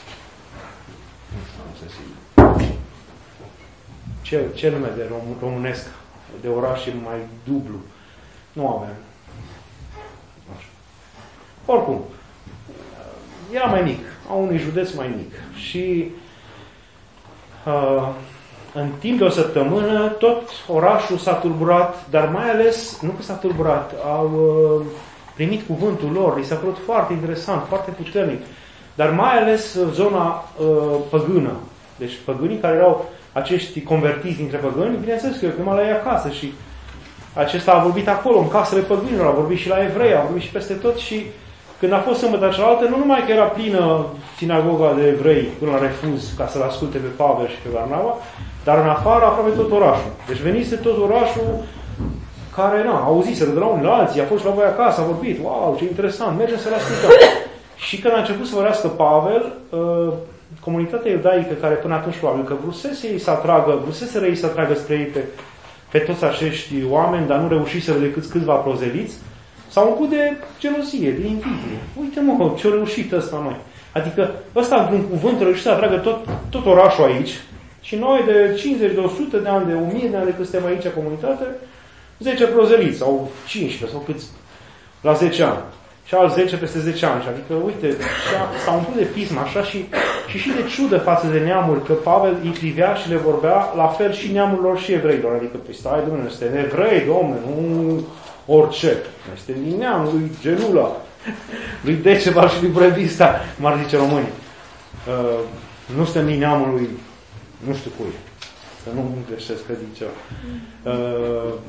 S1: ce, ce nume de rom, românesc, de oraș mai dublu, nu avem. Așa. Oricum, era mai mic, a unui județ mai mic. Și uh, în timp de o săptămână, tot orașul s-a tulburat, dar mai ales, nu că s-a tulburat, au uh, primit cuvântul lor, li s-a părut foarte interesant, foarte puternic, dar mai ales zona uh, păgână. Deci păgânii care erau acești convertiți dintre păgâni, bineînțeles că eu prima la ei acasă și acesta a vorbit acolo, în casele păgânilor, a vorbit și la evrei, a vorbit și peste tot și când a fost sâmbătă cealaltă, nu numai că era plină sinagoga de evrei până la refuz ca să-l asculte pe Pavel și pe Barnaba, dar în afară aproape tot orașul. Deci venise tot orașul care, na, auziseră de la unii la alții, a fost la voi acasă, a vorbit, wow, ce interesant, mergem să-l ascultăm. Și când a început să vorbească Pavel, comunitatea iudaică, care până atunci probabil că vrusese ei să atragă, vruseseră ei să atragă spre ei pe, pe toți acești oameni, dar nu reușiseră decât câțiva prozeliți, s-au umplut de gelozie, de invidie. Uite mă, ce-a reușit ăsta noi. Adică ăsta, într-un cuvânt, reușit să atragă tot, tot orașul aici și noi de cincizeci, de o sută de ani, de o mie de ani de când suntem aici comunitate, zece prozeliți sau cincisprezece sau câți la zece ani. Și alți zece peste zece ani. Adică, uite, s-au umplut de pism așa și, și și de ciudă față de neamuri, că Pavel îi privea și le vorbea la fel și neamurilor și evreilor. Adică, păi stai, Dom'le, noi suntem evrei, Dom'le, nu orice. Noi suntem din neamul lui Genula, lui Decebal și lui Brevista, m-ar zice românii. Uh, nu suntem din neamul lui nu știu cui. Să nu greșesc că zice. Uh,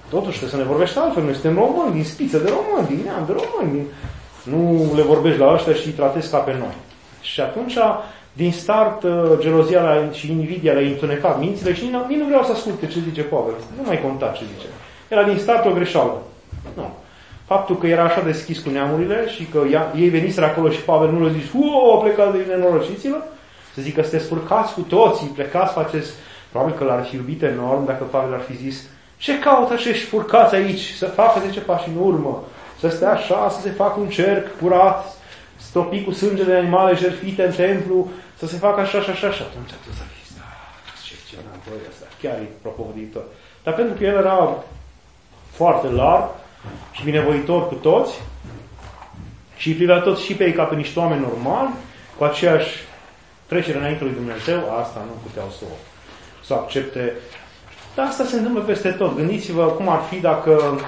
S1: Totuși trebuie să ne vorbești altfel. Noi suntem români, din spiță de români, din neam de români. Din... Nu le vorbești la ăștia și îi tratezi ca pe noi. Și atunci, din start, gelozia și invidia le-a întunecat mințile și nici nu vreau să asculte ce zice Pavel. Nu mai conta ce zice. Era din start o greșeală. Nu. Faptul că era așa deschis cu neamurile și că ea, ei veniseră acolo și Pavel nu le-a zis, o, plecați de nenorociților, să zic că sunteți spurcați cu toții, plecați, faceți... Probabil că l-ar fi iubit enorm dacă Pavel ar fi zis, ce caută acești furcați aici? Să facă zece pași în urmă, să stea așa, să se facă un cerc curat, stopit cu sânge de animale jertfite în templu, să se facă așa și așa. Și atunci tu să fii, da, ce ce ăsta, chiar e propovăditor. Dar pentru că el era foarte larg și binevoitor cu toți și îi privea toți și pe ei ca pe niște oameni normali, cu aceeași trecere înainte lui Dumnezeu, asta nu puteau să o, să o accepte. Dar asta se întâmplă peste tot. Gândiți-vă cum ar fi dacă,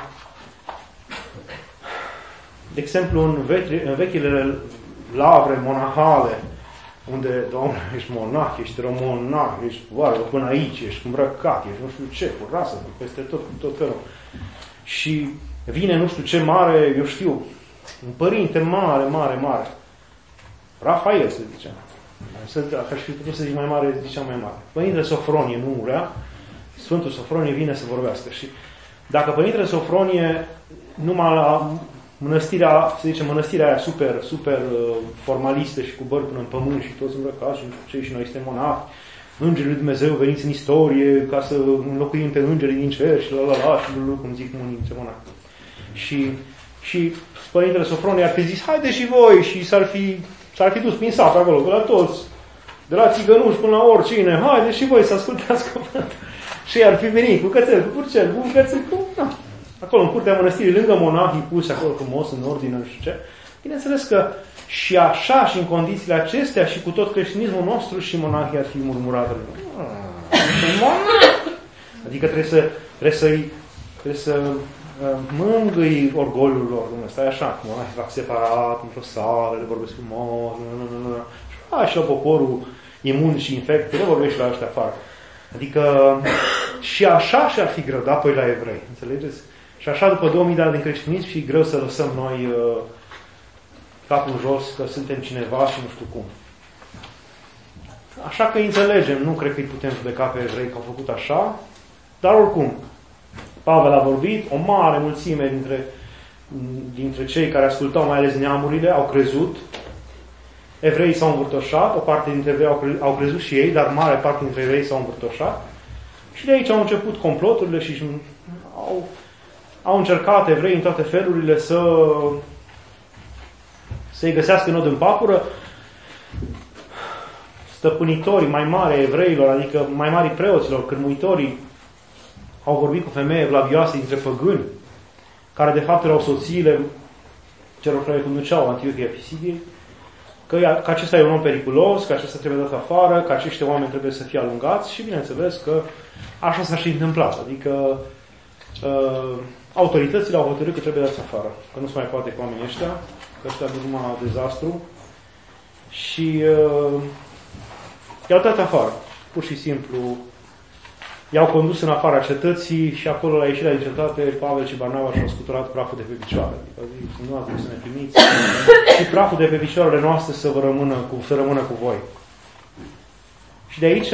S1: de exemplu, în, vechi, în vechile lavre monahale, unde, Doamne, ești monah, ești romonah, ești oară, până aici, ești îmbrăcat, ești nu știu ce, cu rasă, peste tot, cu tot felul. Și vine nu știu ce mare, eu știu, un părinte mare, mare, mare. Rafael, se zicea. Dacă aș fi putut să zic mai mare, ziceam mai mare. Părintele Sofronie nu murea, Sfântul Sofronie vine să vorbească. Și dacă Părintele Sofronie, numai la mănăstirea, să zicem, mănăstirea aia super, super formalistă și cu băr până în pământ și toți îmbrăcați și cei și noi suntem monahi, Îngerii lui Dumnezeu veniți în istorie ca să înlocuim pe îngerii din cer și la la la și lulu, cum zic unii dintre monahi. Și, și Părintele Sofronie ar fi zis, haide și voi, și s-ar fi, s-ar fi dus prin sat acolo, de la toți, de la țigănuși până la oricine, haide și voi să ascultați cuvântul. Și ar fi venit cu cățel, cu purcel, cu cățel, cu... Na. Acolo, în curtea mănăstirii, lângă monahii puși acolo frumos, în ordine, nu știu ce. Bineînțeles că și așa, și în condițiile acestea, și cu tot creștinismul nostru, și monahii ar fi murmurat. Adică trebuie să trebuie să-i trebuie să uh, mângâi orgoliul lor. Stai așa, monahii fac separat, într-o sală, le vorbesc frumos, și la poporul imun și infect, le vorbești la ăștia afară. Adică și așa și-ar fi greu, da, apoi la evrei, înțelegeți? Și așa, după două mii de ani de creștinism, și greu să lăsăm noi uh, capul jos, că suntem cineva și nu știu cum. Așa că înțelegem, nu cred că îi putem judeca pe evrei că au făcut așa, dar oricum, Pavel a vorbit, o mare mulțime dintre, dintre cei care ascultau, mai ales neamurile, au crezut. Evreii s-au învârtoșat, o parte dintre evrei au, cre- au crezut și ei, dar mare parte dintre evrei s-au învârtoșat. Și de aici au început comploturile și au, au încercat evrei în toate felurile să să-i găsească nod în papură. Stăpânitorii mai mari evreilor, adică mai mari preoților, cârmuitorii, au vorbit cu femei evlavioase dintre păgâni, care de fapt erau soțiile celor care conduceau Antiochia Pisidiei, că, că acesta e un om periculos, că acesta trebuie dat afară, că acești oameni trebuie să fie alungați și bineînțeles că așa s-a și întâmplat. Adică uh, autoritățile au hotărât că trebuie dați afară, că nu se mai poate cu oamenii ăștia, că ăștia duc numai dezastru și uh, i-au dat afară. Pur și simplu i-au condus în afara cetății și acolo la ieșirea din cetate Pavel și Barnaba și-au scuturat praful de pe picioare. Adică zic, nu ați să ne primiți și praful de pe picioarele noastre să vă rămână cu, să rămână cu voi. Și de aici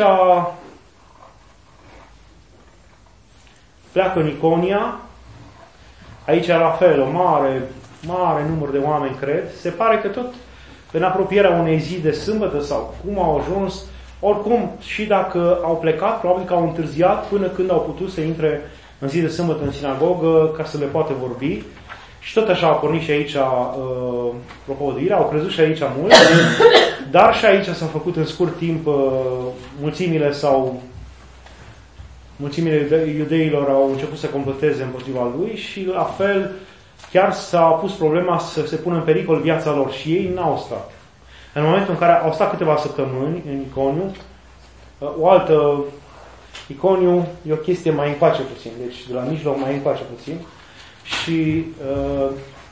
S1: pleacă în Iconia. Aici la fel, o mare, mare număr de oameni cred. Se pare că tot în apropierea unei zi de sâmbătă sau cum au ajuns, oricum, și dacă au plecat, probabil că au întârziat până când au putut să intre în zi de sâmbătă în sinagogă ca să le poată vorbi. Și tot așa a pornit și aici uh, propovăduirea, au crezut și aici mulți, dar și aici s-au făcut în scurt timp, uh, mulțimile sau mulțimile iudeilor au început să comploteze împotriva lui și la fel chiar s-a pus problema să se pună în pericol viața lor și ei n-au stat. În momentul în care au stat câteva săptămâni în Iconiu, o altă Iconiu e o chestie mai încoace puțin, deci de la mijloc mai încoace puțin și uh,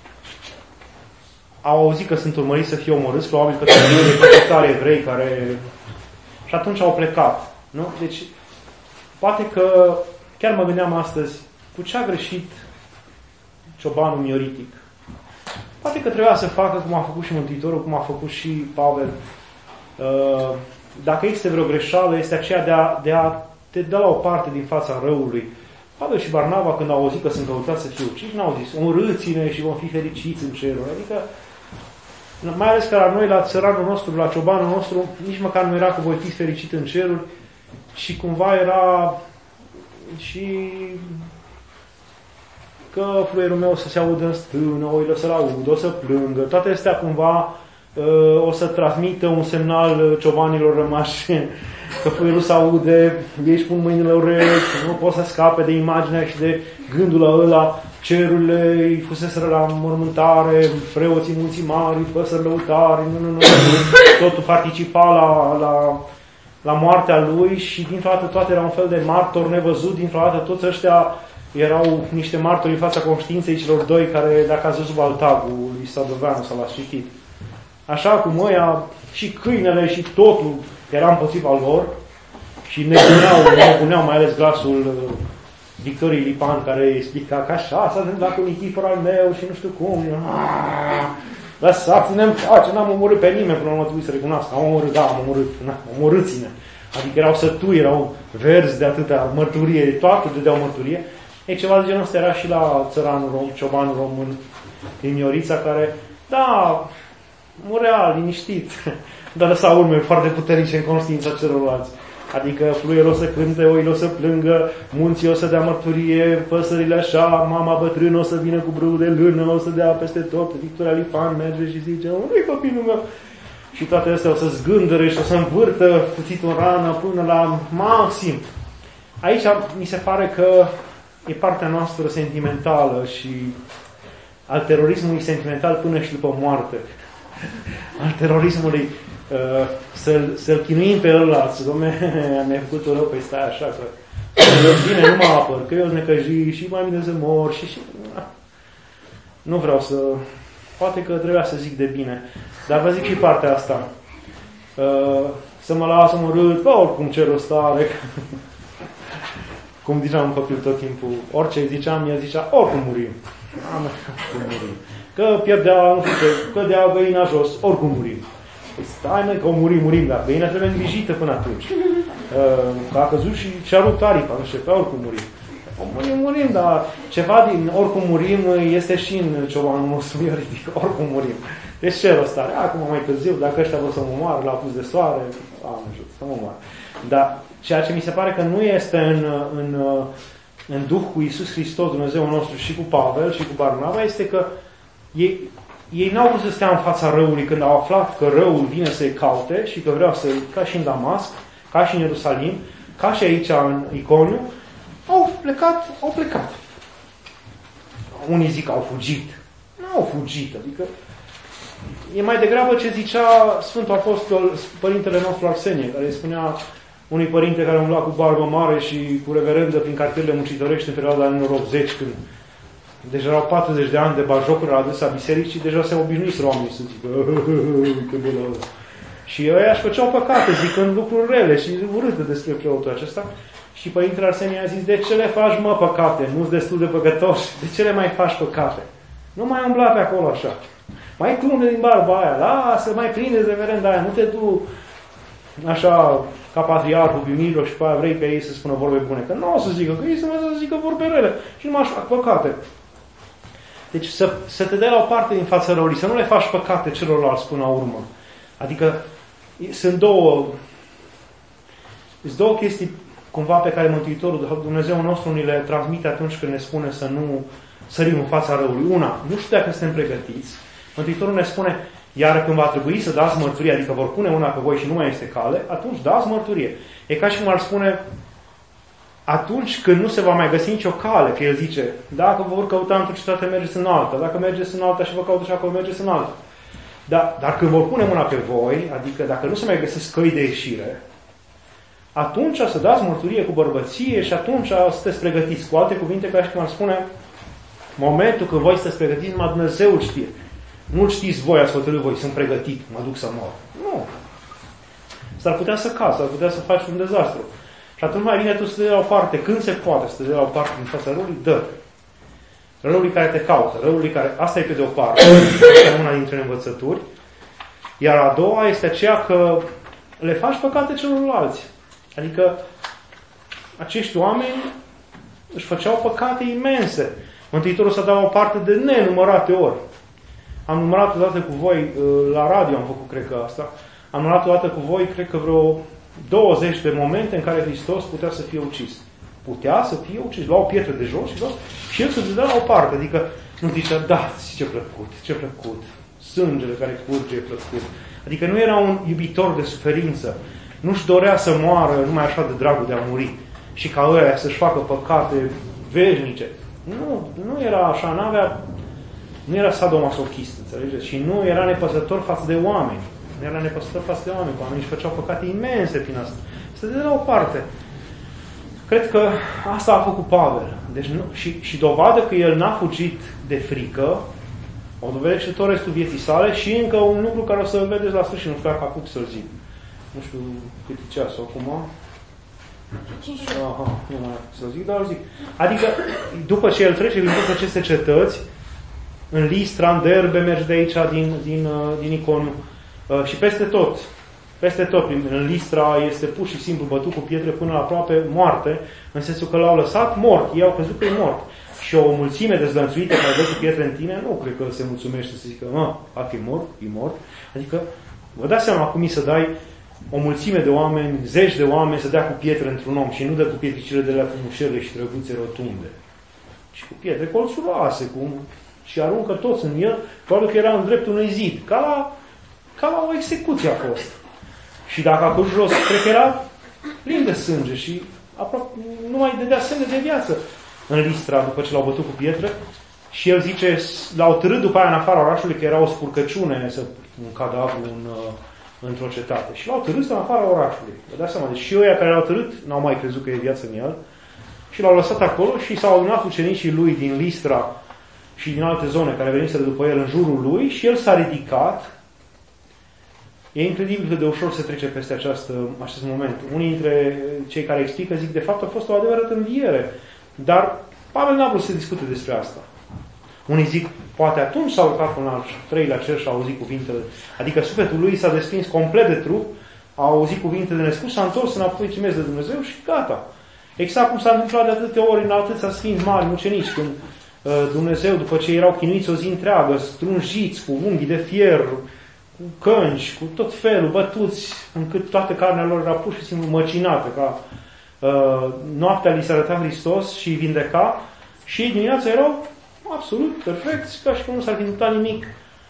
S1: au auzit că sunt urmăriți să fie omorâți, probabil că sunt tare evrei care... și atunci au plecat. Nu? Deci, poate că chiar mă gândeam astăzi, cu ce a greșit ciobanul mioritic? Poate că trebuia să facă cum a făcut și Mântuitorul, cum a făcut și Pavel. Dacă există vreo greșeală, este aceea de a, de a te da la o parte din fața răului. Pavel și Barnaba, când au auzit că sunt căutați să fie uciși, n-au zis, omorâți-ne și vom fi fericiți în cerul. Adică, mai ales că la noi, la țăranul nostru, la ciobanul nostru, nici măcar nu era că voi fi fericit în cerul, și cumva era și că fluierul meu o să se audă în stână, o să-l audă, o să plângă. Toate astea cumva o să transmită un semnal ciobanilor rămași că fluierul se aude, ei își pun mâinile urechi, nu pot să scape de imaginea și de gândul ăla, cerurile îi fuseseră la mormântare, preoții munții mari, păsări lăutari, nu, nu, nu, totul participa la, la, la moartea lui și dintr-o dată toate erau un fel de martor nevăzut, dintr-o dată toți ăștia erau niște martori în fața conștiinței celor doi care, dacă ați văzut Baltagul lui Sadoveanu sau l-ați citit, așa cum ăia și câinele și totul era împotriva lor și nebuneau, nebuneau mai ales glasul Victoriei Lipan, care explica că așa s-a întâmplat cu Nichifor al meu și nu știu cum. Lăsați-ne în pace, n-am omorât pe nimeni până nu trebuie să recunoască. Am omorât, da, am omorât, na, omorâți-ne. Adică erau sătui, erau verzi de atâta mărturie, toate dădeau mărturie. E ceva de genul ăsta era și la țăranul rom, ciobanul român din Miorița, care, da, murea liniștit, dar lăsa urme foarte puternice în conștiința celorlalți. Adică fluierul o să cânte, oile o să plângă, munții o să dea mărturie, păsările așa, mama bătrână o să vină cu brâu de lână, o să dea peste tot, Victoria Lipan merge și zice, unde-i copilul meu? Și toate astea o să zgândăre și o să învârtă cuțitul în rană până la maxim. Aici mi se pare că e partea noastră sentimentală și al terorismului sentimental până și după moarte. Al terorismului uh, să-l, să-l chinuim pe ăla, să dom'le, mi-ai făcut rău, păi stai așa, că bine, nu mă apăr, că eu sunt necăjit și mai bine să mor și și... Nu vreau să... Poate că trebuia să zic de bine, dar vă zic și partea asta. Uh, să mă las omorât, bă, oricum cerul stare. Cum ziceam un copil tot timpul, orice îi ziceam, el zicea, oricum murim. Am, oricum murim. Că pierdea, nu știu ce, că dea găina jos, oricum murim. Păi stai, măi, că o murim, murim, dar găina trebuie îngrijită până atunci. Că a căzut și și-a rupt aripa, nu știu, pe oricum murim. O murim, murim, dar ceva din oricum murim este și în ciobanul nostru mioritic, oricum murim. Deci cerul ăsta, acum mai târziu, dacă ăștia vor să mă moară, l-au pus de soare, am ajuns să mă moară. Dar ceea ce mi se pare că nu este în, în, în Duh cu Iisus Hristos, Dumnezeu nostru, și cu Pavel și cu Barnaba, este că ei, ei n-au vrut să stea în fața răului când au aflat că răul vine să-i caute și că vreau să, ca și în Damasc, ca și în Ierusalim, ca și aici în Iconiu, au plecat, au plecat. Unii zic că au fugit. Nu au fugit, adică e mai degrabă ce zicea Sfântul Apostol, Părintele nostru Arsenie, care spunea unui părinte care umbla cu barbă mare și cu reverendă prin cartierele muncitorești în perioada anilor optzeci, când deja erau patruzeci de ani de bajocuri la adresa bisericii, deja se obișnuiți oamenii să zică că bună. Și ei își făceau păcate, zicând lucruri rele și urâte despre preotul acesta. Și Părintele Arsenie a zis, de ce le faci, mă, păcate? Nu-s destul de păcătoși? De ce le mai faci păcate? Nu mai umbla pe acolo așa. Mai clune din barba aia, lasă, mai prindeți reverenda aia, nu te du așa ca patriarhul biunilor și pe aia vrei pe ei să spună vorbe bune. Că nu o să zică, că ei să mă să zică vorbe rele și nu mă fac păcate. Deci să, să te dai la o parte din fața răului, să nu le faci păcate celorlalți până la urmă. Adică sunt două sunt două chestii cumva pe care Mântuitorul, Dumnezeu nostru, ni le transmite atunci când ne spune să nu sărim în fața răului. Una, nu știu dacă suntem pregătiți. Mântuitorul ne spune, iar când va trebui să dați mărturie, adică vor pune una pe voi și nu mai este cale, atunci dați mărturie. E ca și cum ar spune, atunci când nu se va mai găsi nicio cale, că el zice, dacă vă vor căuta într-o cetate, mergeți în alta, dacă mergeți în alta și vă caută și acolo, mergeți în alta. Dar, dar când vor pune mâna pe voi, adică dacă nu se mai găsesc căi de ieșire, atunci să dați mărturie cu bărbăție și atunci sunteți pregătiți. Cu alte cuvinte, ca și cum ar spune, momentul când voi sunteți pregătiți, numai Dumnezeu îl știe. Nu știți voi, ați hotărât voi, sunt pregătit, mă duc să mor. Nu. S-ar putea să cazi, s-ar putea să faci un dezastru. Și Și atunci mai bine tu să te dai la o parte, când se poate să te dai la o parte din fața răului, dă răului care te caută, răului care... Asta e pe de o parte, este una dintre învățături. Iar a doua este aceea că le faci păcate celorlalți. Adică acești oameni își făceau păcate imense. Mântuitorul s-a dat o parte de nenumărate ori. Am numărat odată cu voi, la radio am făcut, cred că asta, am numărat odată cu voi, cred că vreo douăzeci de momente în care Hristos putea să fie ucis. Putea să fie ucis. Lua o pietră de jos și, și el se dădea la o parte. Adică nu zicea, dați, ce plăcut, ce plăcut. Sângele care curge e plăcut. Adică nu era un iubitor de suferință. Nu-și dorea să moară numai așa de dragul de a muri. Și ca ăia să-și facă păcate veșnice. Nu, nu era așa, n-avea, nu era sadomasochist, înțelegeți? Și nu era nepăsător față de oameni. Nu era nepăsător față de oameni. Oamenii își făceau păcate imense prin asta. Se dădea la o parte. Cred că asta a făcut Pavel. Deci nu, și, și dovadă că el n-a fugit de frică, o dovedește tot restul vieții sale și încă un lucru care o să-l vedeți la sfârșit, nu știu dacă apuc să-l zic. Nu știu cât e ceasul acum. Aha, nu mai să zic, dar zic. Adică, după ce el trece din toate aceste cetăți, în Listra, în Derbe, merge de aici, din, din, din Iconiu, și peste tot, peste tot, în Listra este pur și simplu bătut cu pietre până la aproape moarte, în sensul că l-au lăsat mort, ei au crezut că e mort. Și o mulțime de zlănțuite care dă cu pietre în tine, nu cred că se mulțumește să zică, mă, dacă e mort, e mort. Adică, vă dați seama cum e să dai o mulțime de oameni, zeci de oameni să dea cu pietre într-un om și nu dă cu pietricile de la frumușele și drăguțe rotunde. Și cu pietre colțuroase, cu... și aruncă toți în el, probabil că era în dreptul unui zid. Ca la, ca la o execuție a fost. Și dacă a căzut jos, cred că era plin de sânge și aproape nu mai dădea semne de viață în Listra după ce l-au bătut cu pietre. Și el zice, l-au târât după aia în afara orașului, că era o spurcăciune, un cadavru în... într-o cetate. Și l-au târât în afara orașului. Vă dați seama. Deci și ăia care l-au târât n-au mai crezut că e viață în el. Și l-au lăsat acolo și s-au adunat ucenicii lui din Listra și din alte zone care veniseră după el în jurul lui și el s-a ridicat. E incredibil cât de ușor se trece peste această, acest moment. Unii dintre cei care explică zic, de fapt a fost o adevărată înviere. Dar Pavel n-a vrut să discute despre asta. Unii zic, poate atunci s-a urcat până al treilea cer și a auzit cuvintele. Adică sufletul lui s-a desprins complet de trup, a auzit cuvintele de nespus, s-a întors înapoi cimez de Dumnezeu și gata. Exact cum s-a întâmplat de atâtea ori în atâția sfinți mari mucenici, când uh, Dumnezeu, după ce erau chinuiți o zi întreagă, strunjiți cu unghii de fier, cu cânci, cu tot felul, bătuți, încât toată carnea lor era pur și simplu măcinată, ca uh, noaptea li se arăta Hristos și îi vindeca, și dimineața erau absolut perfect, ca și cum nu s-ar fi întâmplat nimic.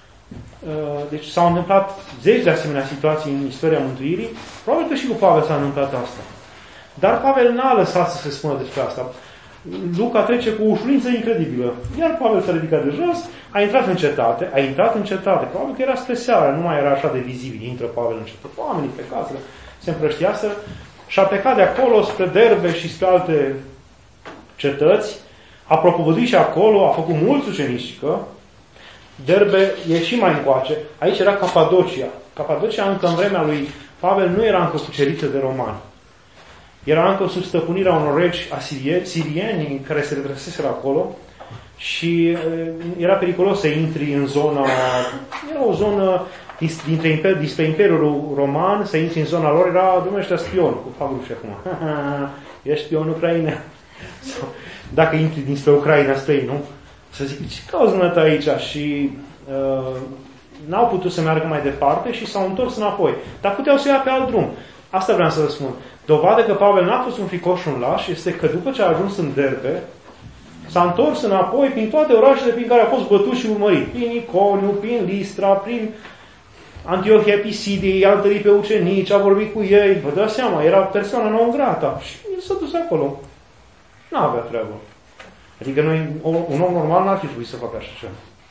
S1: Deci s-au întâmplat zeci de asemenea situații în istoria mântuirii. Probabil că și cu Pavel s-a întâmplat asta. Dar Pavel n-a lăsat să se spună despre asta. Luca trece cu o ușurință incredibilă. Iar Pavel s-a ridicat de jos, a intrat în cetate, a intrat în cetate. Probabil că era spre seară, nu mai era așa de vizibil. Intră Pavel în cetate. Oamenii plecaseră, se împrăștiaseră și a plecat de acolo spre Derbe și spre alte cetăți. A propovăduit și acolo, a făcut mulți ucenici, că Derbe e și mai încoace. Aici era Capadocia. Capadocia încă în vremea lui Pavel nu era încă cucerită de romani. Era încă sub stăpânirea unor regi sirieni care se retrăseseră acolo și era periculos să intri în zona... Era o zonă dintre imper, dinspre Imperiul Roman, să intri în zona lor, era, domnule, ăștia spion, cu fac rușii acum. Ești spion ucrainea. Dacă intri dinspre Ucraina spre ei, nu? Să zic, ce cauți mă aici? Și uh, n-au putut să meargă mai departe și s-au întors înapoi. Dar puteau să ia pe alt drum. Asta vreau să vă spun. Dovadă că Pavel n-a fost un fricoș și un laș este că după ce a ajuns în Derbe, s-a întors înapoi prin toate orașele prin care a fost bătut și urmărit. Prin Iconiu, prin Listra, prin Antiohia Pisidiei, i-a întâlnit pe ucenici, a vorbit cu ei. Vă dați seama, era persoana non grata. Și el s-a dus acolo. N-avea treabă. Adică noi, un om normal n-ar fi trebuit să facă așa ceva.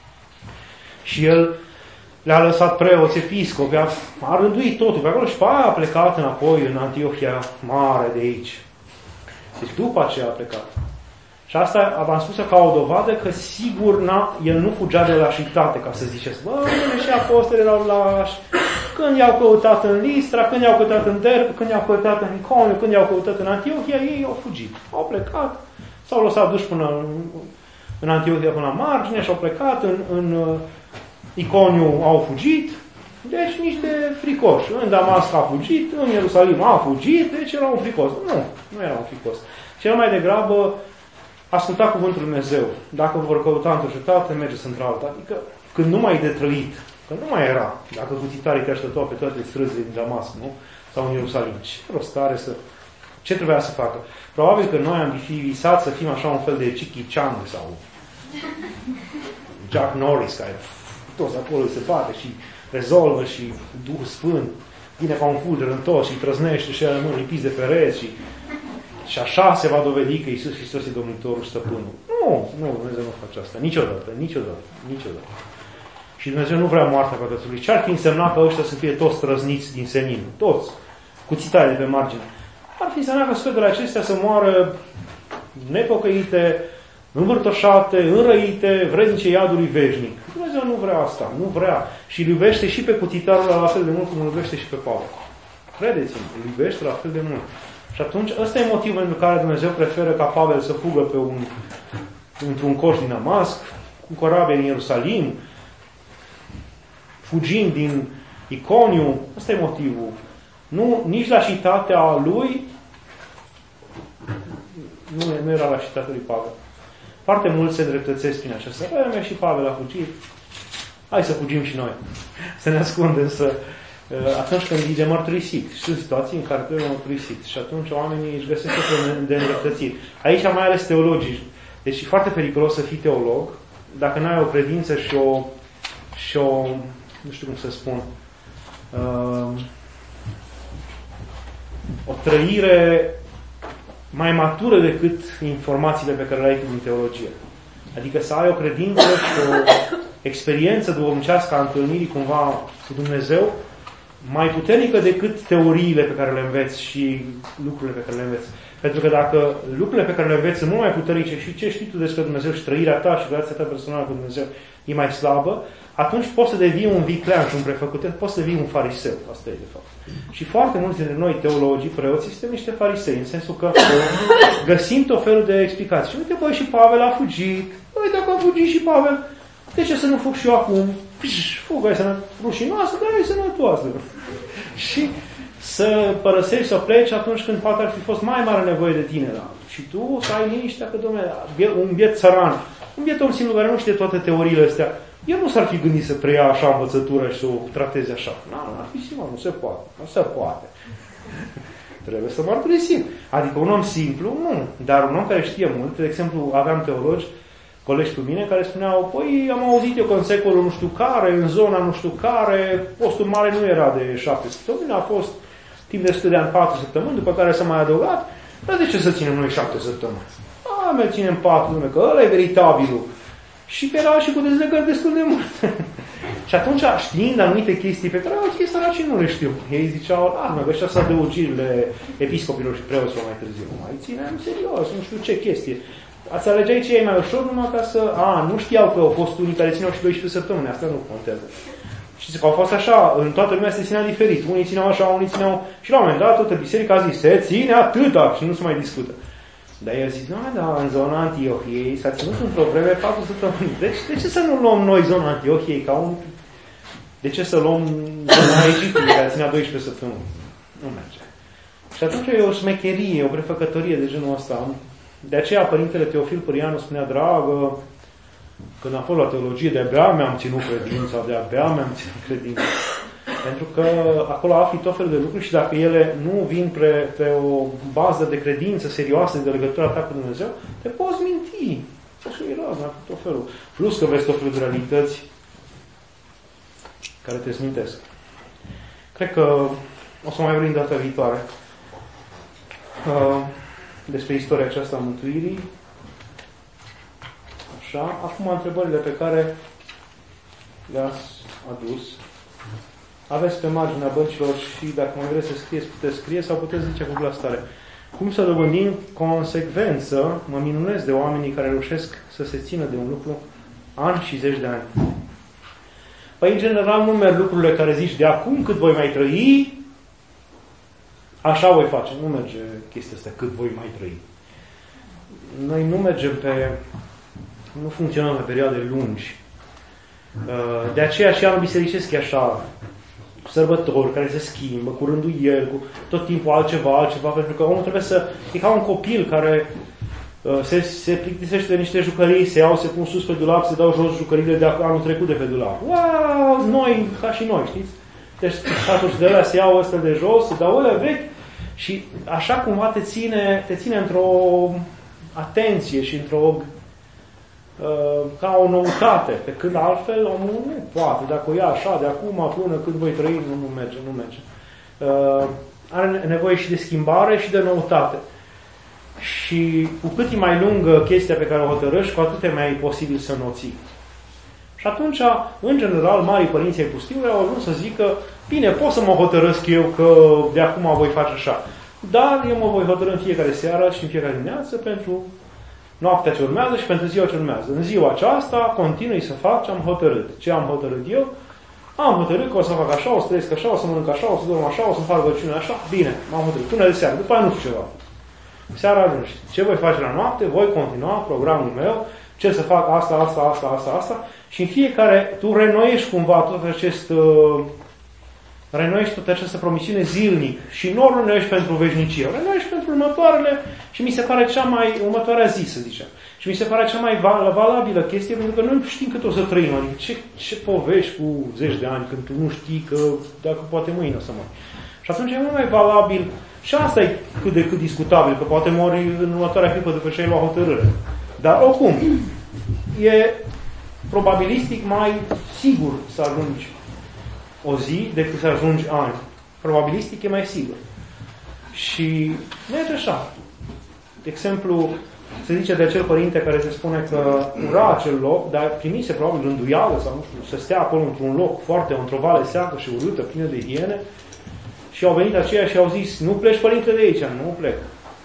S1: Și el le-a lăsat preoți, episcopi, a, a rânduit totul pe acolo și pe aia a plecat înapoi în Antiohia mare de aici. Deci după aceea a plecat. Și asta v-am spus ca o dovadă că sigur n-a, el nu fugea de lașitate, ca să ziceți, bă, și apostoli erau lași, când i-au căutat în Listra, când i-au căutat în Derbe, când i-au căutat în Iconiu, când i-au căutat în Antiohia, ei au fugit. Au plecat, s-au lăsat duși până în, în Antiohia, până la margine și au plecat, în, în uh, Iconiu au fugit, deci niște fricoși. În Damasc a fugit, în Ierusalim a fugit, deci era un fricos. Nu, nu era un fricos. Cel mai degrabă asculta cuvântul Lui Dumnezeu. Dacă vor căuta într-o cetate, mergeți într-alta. Adică când nu mai e de trăit, că nu mai era, dacă cuțitarii te așteptau pe toate străzile din Damasc, nu? Sau în Ierusalim. Ce rost are să... Ce trebuia să facă? Probabil că noi am fi visat să fim așa un fel de Jackie Chan sau Jack Norris, care toți acolo se bate și rezolvă și Duhul Sfânt vine ca un fulger în tot și trăznește și rămân lipiți de pereți și, și așa se va dovedi că Iisus Hristos e Domnitorul, Stăpânul. Nu, nu, Dumnezeu nu face asta. Niciodată, niciodată, niciodată. Și Dumnezeu nu vrea moartea păcătului. Ce-ar fi însemnat ca ăștia să fie toți trăzniți din senin? Toți. Cuțitare de pe margine. Ar fi însemnat ca sfetele acestea să moară nepocăite, învârtoșate, înrăite, vrednice iadului veșnic. Dumnezeu nu vrea asta, nu vrea. Și îl iubește și pe cuțitarul la fel de mult cum îl iubește și pe Pavel. Credeți-mă, îl iubește la fel de mult. Și atunci, ăsta e motivul pentru care Dumnezeu preferă ca Pavel să fugă pe un, într-un coș din Damasc, cu corabie în Ierusalim, fugind din Iconiu. Ăsta e motivul. Nu, nici lașitatea lui nu, nu era lașitatea lui Pavel. Foarte mulți se îndreptățesc prin această vreme și Pavel a fugit. Hai să fugim și noi. Să ne ascundem, să... Atunci când e de mărturisit. Sunt situații în care trebuie mărturisit. Și atunci oamenii își găsesc tot de îndreptățiri. Aici mai ales teologii. Deci e foarte periculos să fii teolog dacă nu ai o credință și o... și o... nu știu cum să spun... Uh, o trăire mai matură decât informațiile pe care le ai din teologie. Adică să ai o credință și o experiență duhovnicească a întâlnirii cumva cu Dumnezeu mai puternică decât teoriile pe care le înveți și lucrurile pe care le înveți. Pentru că dacă lucrurile pe care le înveți sunt mult mai puternice și ce știi tu despre Dumnezeu și trăirea ta și relația ta personală cu Dumnezeu e mai slabă, atunci poți să devii un viclean și un prefăcut, poți să devii un fariseu. Asta e de fapt. Și foarte mulți dintre noi, teologii, preoții, suntem niște farisei, în sensul că găsim tot felul de explicații. Și uite, băi, și Pavel a fugit. Băi, dacă a fugit și Pavel, de ce să nu fug și eu acum? Fugă, e sănă... rușinoasă, dar e sănătoasă. Și să părăsești, să pleci atunci când poate ar fi fost mai mare nevoie de tine. Da? Și tu să ai liniștea că, dom'le, un biet țăran, un biet om simplu care nu știe toate teoriile astea, el nu s-ar fi gândit să preia așa învățătură și să o trateze așa. Nu, nu ar fi simplu, nu se poate. Nu se poate. Trebuie să mărturisim. Adică un om simplu, nu. Dar un om care știe mult, de exemplu, aveam teologi, colegi cu mine, care spuneau, păi am auzit eu că în secolul nu știu care, în zona nu știu care, postul mare nu era de șapte săptămâni, a fost timp de sute de ani, patru săptămâni, după care s-a mai adăugat. Dar de ce să ținem noi șapte săptămâni? A, mai ținem patru, lume, că ăla e veritabilul. Și era și cu dezlegări destul de mult. Și atunci, știind anumite chestii pe care au săracii nu le știu. Ei ziceau, a, mă, că ăștia sunt adăugirile episcopilor și preoților mai târziu. Mai ținem serios, nu știu ce chestie. Ați alege aici e mai ușor numai ca să... A, nu știau că au fost unii care țineau și doisprezece săptămâni. Asta nu contează. Știți că au fost așa, în toată lumea se ținea diferit. Unii țineau așa, unii țineau... Și la un moment dat, toată biserica a zis, se ține atâta și nu se mai discută. Dar eu zic, nu, da, în zona Antiohiei s-a ținut într-o vreme patru săptămâni. Deci, de ce să nu luăm noi zona Antiohiei ca un... De ce să luăm zona Egiptului care ținea doisprezece săptămâni? Nu merge. Și atunci e o șmecherie, o prefăcătorie de genul ăsta. De aceea Părintele Teofil Părianu spunea, dragă, când am fost la teologie, de-abia mi-am ținut credința, de-abia mi-am ținut credința. Pentru că acolo afli tot felul de lucruri și dacă ele nu vin pe, pe o bază de credință serioasă, de legătura ta cu Dumnezeu, te poți minti. Poți fi rău, tot felul. Plus că vezi tot felul de realități care te smintesc. Cred că o să mai vorbim data viitoare uh, despre istoria aceasta a mântuirii. Așa. Acum întrebările pe care le-ați adus. Aveți pe marginea băncilor și dacă mai vreți să scrieți, puteți scrie sau puteți zice cu glas tare. Cum să dobândim consecvență? Mă minunez de oamenii care reușesc să se țină de un lucru ani și zeci de ani. Păi, în general, nu merg lucrurile care zici de acum cât voi mai trăi, așa voi face. Nu merge chestia asta cât voi mai trăi. Noi nu mergem pe... nu funcționăm pe perioade lungi. De aceea și anul bisericesc e așa, sărbători care se schimbă, cu rânduieli, cu tot timpul altceva, altceva, pentru că omul trebuie să... e ca un copil care se, se plictisește de niște jucării, se iau, se pun sus pe dulap, se dau jos jucăriile de anul trecut de pe dulap. Wow, noi, ca și noi, știți? Deci atunci de alea se iau ăstea de jos, se dau alea vechi și așa cumva te ține, te ține într-o atenție și într-o ca o noutate, pe când altfel omul nu poate, dacă o ia așa, de acum până când voi trăi, nu, nu merge, nu merge. Uh, are nevoie și de schimbare și de noutate. Și cu cât e mai lungă chestia pe care o hotărăști, cu atât e mai posibil să nu o ții. Și atunci, în general, marii părinți ai pustiului au ajuns să zică, bine, pot să mă hotărăsc eu că de acum voi face așa, dar eu mă voi hotărâ în fiecare seară și în fiecare dimineață pentru noaptea ce urmează și pentru ziua ce urmează. În ziua aceasta continui să fac ce am hotărât. Ce am hotărât eu? Am hotărât că o să fac așa, o să trăiesc așa, o să mănânc așa, o să dorm așa, o să fac rugăciune așa. Bine, m-am hotărât. Până de seară. După aia nu știu ceva. Seara ajungi. Ce voi face la noapte? Voi continua programul meu. Ce să fac? Asta, asta, asta, asta, asta. Și în fiecare tu renoiești cumva tot acest... Uh, renoiești tot această promisiune zilnic. Și nu o renoiești pentru veșnicie. O renoiești pentru următoarele și mi se pare cea mai... următoarea zi, să zicem. Și mi se pare cea mai valabilă chestie, pentru că noi nu știm cât o să trăim. Adică ce, ce povești cu zeci de ani, când tu nu știi că dacă poate mâine o să mori. Și atunci e mult mai valabil. Și asta e cât de cât discutabil, că poate mori în următoarea clipă după ce ai luat hotărâre. Dar oricum, e probabilistic mai sigur să ajungi o zi decât să ajungi ani. Probabilistic e mai sigur. Și merge așa. De exemplu, se zice de acel părinte care se spune că ura acel loc, dar primise probabil rânduială sau nu știu, să stea acolo într-un loc foarte, într-o vale seacă și urâtă, plină de hiene, și au venit aceia și au zis, nu pleci, părinte, de aici, nu plec.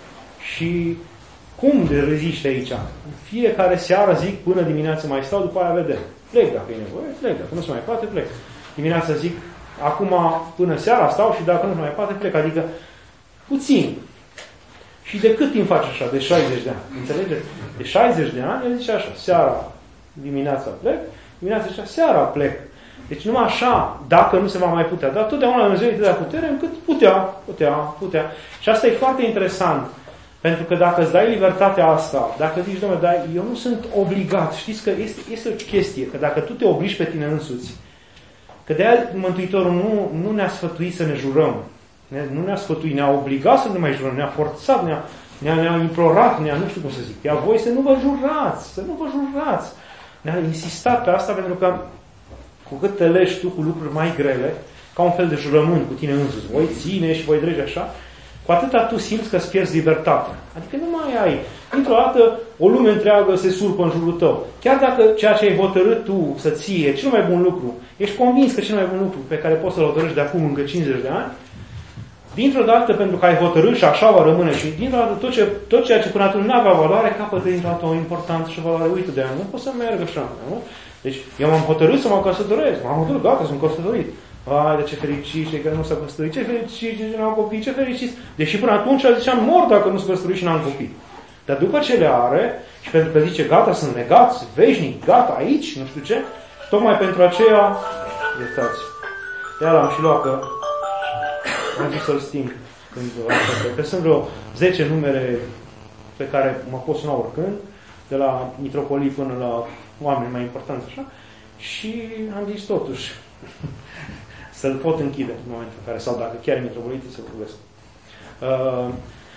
S1: Și cum de reziști aici? Fiecare seară zic, până dimineața mai stau, după aia vedem. Plec dacă e nevoie, plec, dacă nu se mai poate, plec. Dimineața zic, acum până seara stau și dacă nu se mai poate, plec. Adică puțin. Și de cât timp faci așa? De șaizeci de ani. Înțelegeți? De șaizeci de ani, el zice așa, seara, dimineața plec, dimineața zicea, seara plec. Deci numai așa, dacă nu se va mai putea. Dar totdeauna Dumnezeu îi dă putere încât putea, putea, putea. Și asta e foarte interesant. Pentru că dacă îți dai libertatea asta, dacă zici, dom'le, dar eu nu sunt obligat. Știți că este, este o chestie, că dacă tu te obligi pe tine însuți, că de-aia Mântuitorul nu, nu ne-a sfătuit să ne jurăm. Nu ne-a sfătuit, ne-a obligat să nu mai jurăm, ne-a forțat, ne-a, ne-a, ne-a implorat, ne-a, nu știu cum să zic, ne-a voi să nu vă jurați, să nu vă jurați. Ne-a insistat pe asta pentru că cu cât te leși tu cu lucruri mai grele, ca un fel de jurământ cu tine însuți, voi ține și voi dregi așa, cu atâta tu simți că îți pierzi libertatea. Adică nu mai ai. Dintr-o dată, o lume întreagă se surpă în jurul tău. Chiar dacă ceea ce ai hotărât tu să ții e cel mai bun lucru, ești convins că cel mai bun lucru pe care poți să-l hotărâști de acum încă cincizeci de ani, dintr-o dată, pentru că ai hotărât și așa va rămâne și dintr-o dată tot, ce, tot ceea ce până atunci nu avea valoare, capătă dintr-o dată o importanță și valoare. Uite, de aia nu pot să merg așa, nu? Deci, eu m-am hotărât să mă căsătoresc. M-am hotărât, gata, sunt căsătorit. Ai, de ce fericit cei care nu s-au căsătorit, ce fericit cei ce n-au copii, ce fericit. Deși până atunci ziceam, mor dacă nu s-au căsătorit și n-am copii. Dar după ce le are, și pentru că zice, gata, sunt legați, veșnic, gata, aici, nu știu ce, tocmai pentru aceea, iertați, de-aia l-am și luat, că am zis să-l sting. Când, că sunt vreo zece numere pe care mă pot suna oricând, de la mitropolii până la oameni mai importanți, așa, și am zis totuși să-l pot închide în momentul în care, sau dacă chiar mitropolitii să vorbesc. Uh,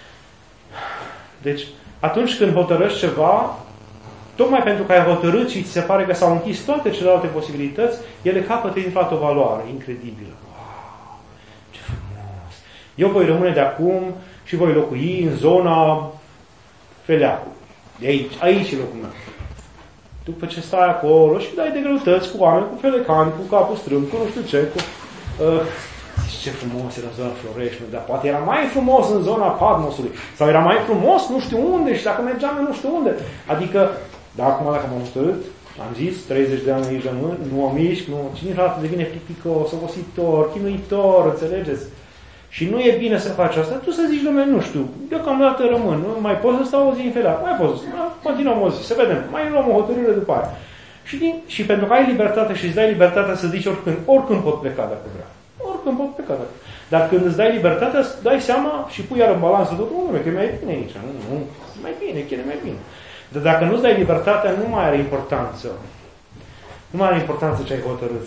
S1: deci, atunci când hotărăști ceva, tocmai pentru că ai hotărât și ți se pare că s-au închis toate celelalte posibilități, ele capătă dintr-o dată o valoare incredibilă. Wow, ce frumos! Eu voi rămâne de acum și voi locui în zona Feleacu. De aici, aici e locul meu. După ce stai acolo și dai de greutăți cu oameni, cu felecani, cu capul strâmb, cu nu știu ce, cu... Uh, zici, ce frumos era zona Florești, dar poate era mai frumos în zona Patmosului. Sau era mai frumos nu știu unde și dacă mergeam nu știu unde. Adică, dar acum dacă m-am hotărât, Am zis, treizeci de ani aici rămân, nu o mișc, nu, cine niciodată devine plicticos, obositor, chinuitor, înțelegeți? Și nu e bine să faci asta. Tu să zici, dom'le, nu știu, deocamdată rămân, nu mai pot să stau o zi în felea, mai pot să stau, continuăm o zi, să vedem, mai luăm o hotărâre după aia. Și, din, și pentru că ai libertate și îți dai libertatea să zici oricând, oricând pot pleca dacă vreau. Oricând pot pleca dacă. Dar când îți dai libertatea, îți dai seama și pui iar în balanță tot, nu, că e mai bine aici, nu, nu, mai bine, chiar e mai bine. Dar dacă nu-ți dai libertatea, nu mai are importanță. Nu mai are importanță ce ai hotărât.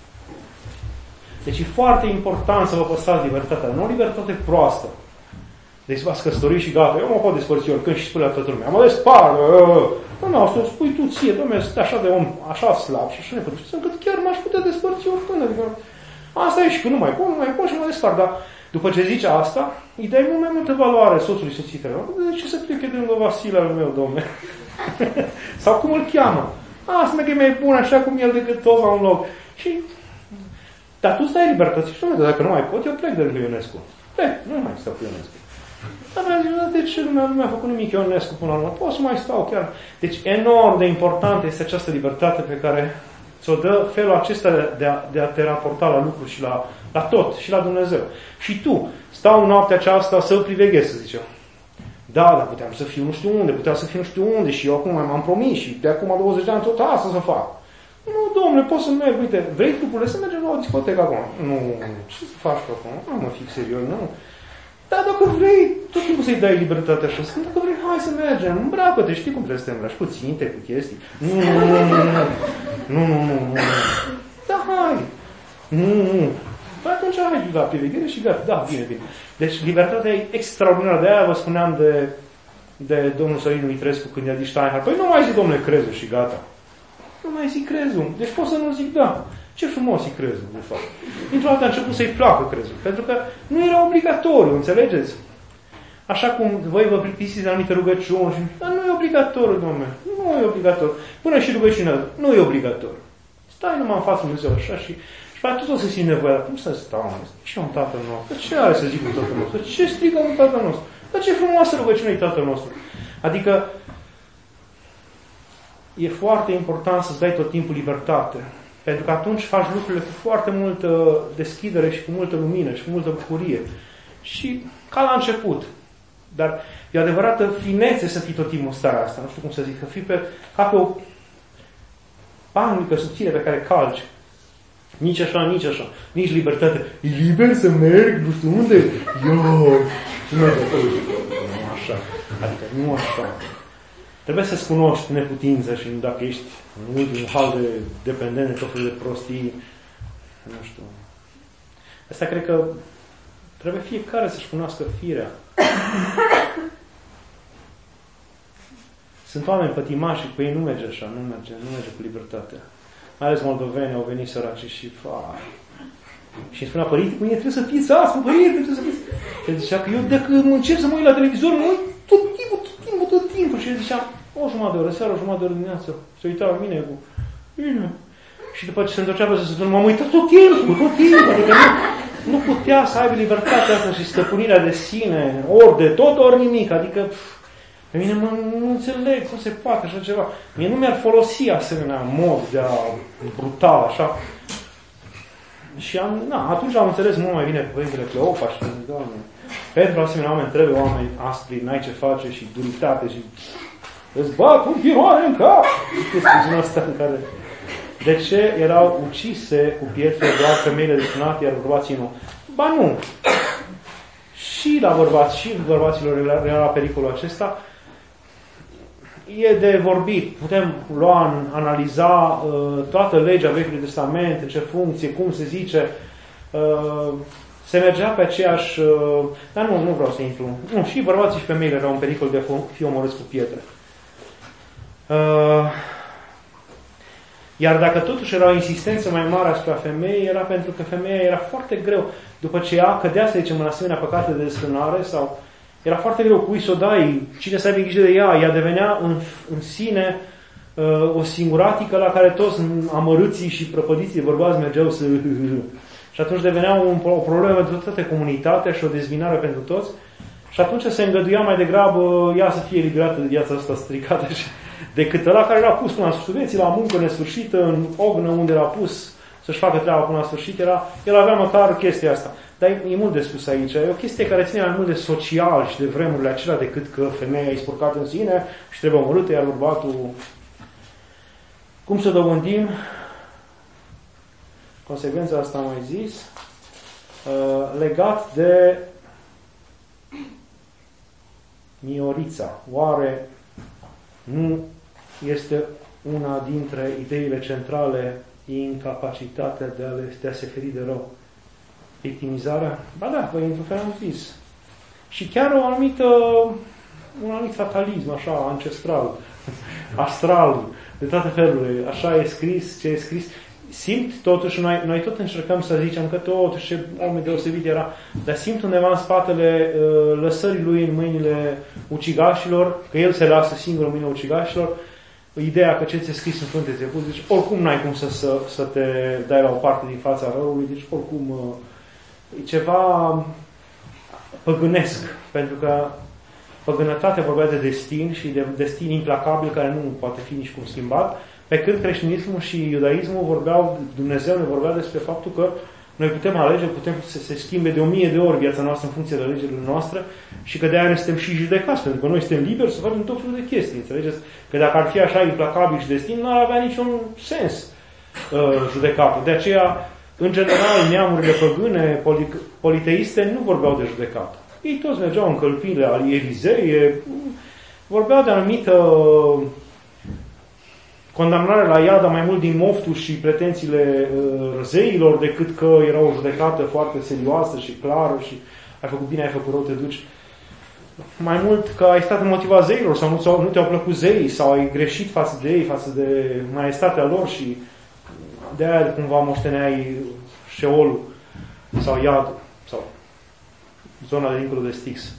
S1: Deci e foarte important să vă păstrați libertatea. Nu o libertate proastă. Deci v-ați căsătorit și gata, eu mă pot despărți oricând și spune la toată lumea. Mă despar, nu, asta o spui tu ție, dom'le, sunt așa de om, așa slab și așa nepătășit, încât chiar m-aș putea despărți oricând. Adică, asta e și că nu mai pot, nu mai pot și mă despar. Dar după ce zice asta, îi dai mult mai multă valoare soțului soției. De ce să plece de lângă Vasile al meu, dom'le? Sau cum îl cheamă? Asta că e mai bun așa cum el decât toți la un loc. Și dar tu stai libertate și nu, dacă nu mai pot, eu plec de lângă Ionescu. Plec, nu mai stau cu Ionescu. Dar vreau să zic, de ce nu mi-a făcut nimic Ionescu până la urmă? Pot să mai stau chiar. Deci enorm de important este această libertate pe care ți-o dă felul acesta de a, de a te raporta la lucruri și la, la tot, și la Dumnezeu. Și tu, stau noaptea aceasta să-l priveghezi, să zicem. Da, dar puteam să fiu nu știu unde, puteam să fiu nu știu unde și eu acum m-am promis și de acum douăzeci de ani tot asta să fac. Nu, domnule, poți să merg, uite, vrei trupurile să mergem la o discotecă acum? Nu, ce să faci tu acum? Nu mă fix serios, nu. Dar dacă vrei, tot timpul să-i dai libertate așa, spune, dacă vrei, hai să mergem, îmbracă-te, știi cum trebuie să te îmbraci, cu ținte, cu chestii. Nu, nu, nu, nu, nu, nu, nu, nu, da, hai. Nu, nu. Păi atunci hai la priveghere și gata, da, bine, bine. Deci libertatea e extraordinară, de aia vă spuneam de, de domnul Sărinu Mitrescu când i-a zis Steinhardt, păi nu mai zic, domnule, crezul și gata. Nu mai zic crezul. Deci pot să nu zic da. Ce frumos e crezul, de fapt. Dintr-o dată a început să-i placă crezul. Pentru că nu era obligatoriu, înțelegeți? Așa cum voi vă plictisiți de anumite rugăciuni. Dar nu e obligatoriu, domnule. Nu e obligatoriu. Până și rugăciunea, nu e obligatoriu. Stai numai în fața lui Dumnezeu așa și și poate tot o să simți nevoia. Cum să stau? Ce e un Tatăl nostru? Ce are să zic un Tatăl nostru? Ce strigă un Tatăl nostru? Dar ce frumoasă rugăciune e Tatăl nostru? Adică e foarte important să-ți dai tot timpul libertate. Pentru că atunci faci lucrurile cu foarte multă deschidere și cu multă lumină și cu multă bucurie. Și ca la început. Dar e adevărată finețe să fii tot timpul în starea asta. Nu știu cum să zic. Că fii pe, ca pe o panică subțire pe care calci. Nici așa, nici așa. Nici libertate. E liber să merg, nu știu unde. Eu, nu așa. Adică nu așa. Trebuie să-ți cunoști neputință și dacă ești în ultimul hal de dependent de tot felul de prostii, nu știu. Asta cred că trebuie fiecare să-și cunoască firea. Sunt oameni pătimași și cu ei nu merge așa, nu merge, nu merge cu libertatea. Mai ales moldoveni au venit săraci și fai. Și îmi spunea, părinte, mâine trebuie să fiți asta, părinte, trebuie să fiți. Și el zicea că eu dacă mă încep să mă uit la televizor, mă uit tot timpul, tot timpul, tot timpul. Și el zicea, o jumătate de oră, seara, o jumătate de oră dimineață. Se uita la mine cu, bine. Și după ce se întorcea pe să se m-am uitat tot timpul, tot timpul. Adică nu, nu putea să aibă libertatea asta și stăpânirea de sine, ori de tot, ori nimic. Adică, pf, pe mine mă, nu înțeleg cum se poate așa ceva. Mie nu mi-ar folosi asemenea mod de a brutal, așa. Și am, na, atunci am înțeles mult mai bine cuvintele Cleopa și zic, Doamne, pentru asemenea oameni trebuie oameni aspri, n-ai ce face și duritate și îți bat un piroane în cap. Chestia asta în care... De ce erau ucise cu pietre doar femeile desunate, iar bărbații nu? Ba nu. Și la bărbați, și bărbaților era pericolul acesta. E de vorbit. Putem lua, analiza uh, toată legea Vechiului Testament, în ce funcție, cum se zice. Uh, se mergea pe aceeași... Uh, dar nu, nu vreau să intru. Nu, și bărbații și femeile erau în pericol de a fi omorâți cu pietre. Uh, iar dacă totuși era o insistență mai mare asupra femeii, era pentru că femeia era foarte greu. După ce ea cădea, să zicem, în asemenea păcate de desfrânare sau... Era foarte greu cui să o dai, cine să aibă grijă de ea. Ea devenea în, în sine uh, o singuratică la care toți amărâții și prăpădiții bărbați mergeau să... Și atunci devenea un, o problemă pentru toată comunitatea și o dezbinare pentru toți. Și atunci se îngăduia mai degrabă ea să fie liberată de viața asta stricată și, decât ăla care l-a pus până la sfârșitul vieții, la muncă nesfârșită, în ognă unde l-a pus să-și facă treaba până la sfârșit, era, el avea măcar chestia asta. Dar e, e mult de spus aici. E o chestie care ține mai mult de social și de vremurile acelea decât că femeia e spurcată în sine și trebuie omorâtă, iar bărbatul... Cum să dobândim? Consecvența asta am mai zis. Uh, legat de Miorița. Oare nu este una dintre ideile centrale incapacitatea de a, le, de a se feri de rău? Victimizarea? Ba da, păi într-un fel am zis. Și chiar o anumită, un anumit fatalism, așa, ancestral, astral, de toate felurile. Așa e scris, ce e scris. Simt, totuși, noi, noi tot încercăm să zicem că totuși ce om deosebit era, dar simt undeva în spatele uh, lăsării lui în mâinile ucigașilor, că el se lasă singur în mâinile ucigașilor, ideea că ce ți-e scris în frunte ți-e pus, deci oricum n-ai cum să, să, să te dai la o parte din fața răului, deci oricum uh, e ceva păgânesc, pentru că păgânătatea vorbea de destin și de destin implacabil care nu poate fi nici cum schimbat, pe când creștinismul și iudaismul vorbeau, Dumnezeu ne vorbea despre faptul că noi putem alege, putem să se schimbe de o mie de ori viața noastră în funcție de alegerile noastre și că de aia ne suntem și judecați, pentru că noi suntem liberi să facem tot felul de chestii, înțelegeți? Că dacă ar fi așa implacabil și destin, n-ar avea niciun sens uh, judecatul. De aceea, în general, neamurile păgâne, politeiste, nu vorbeau de judecată. Ei toți mergeau în călpiile ale Elisei, vorbeau de anumită condamnare la iad, mai mult din moftul și pretențiile uh, zeilor, decât că era o judecată foarte serioasă și clară și ai făcut bine, ai făcut rău, te duci. Mai mult că ai stat în motiva zeilor sau nu, sau nu te-au plăcut zeii sau ai greșit față de ei, față de maestatea lor și de aia cumva moșteneai șeolul sau iadul sau zona de dincolo de Styx.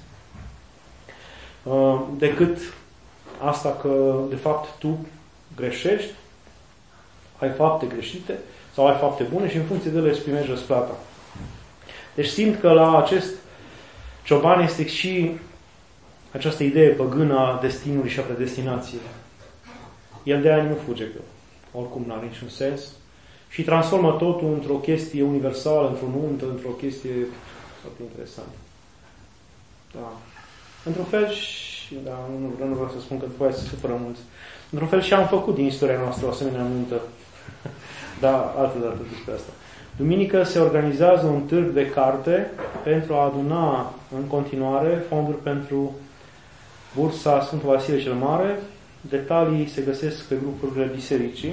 S1: Uh, decât asta că, de fapt, tu greșești, ai fapte greșite sau ai fapte bune și în funcție de ele îți primești răsplata. Deci simt că la acest cioban este și această idee păgână a destinului și a predestinației. El de aia nu fuge, că oricum n-are niciun sens și transformă totul într-o chestie universală, într-o nuntă, într-o chestie foarte interesantă. Da. Într-un fel și, da, nu, nu vreau să spun că după aia se supără mulți. Într-un fel și am făcut din istoria noastră o asemenea nuntă. Da, altă dată despre asta. Duminică se organizează un târg de carte pentru a aduna în continuare fonduri pentru bursa Sfântul Vasile cel Mare. Detalii se găsesc pe grupurile bisericii.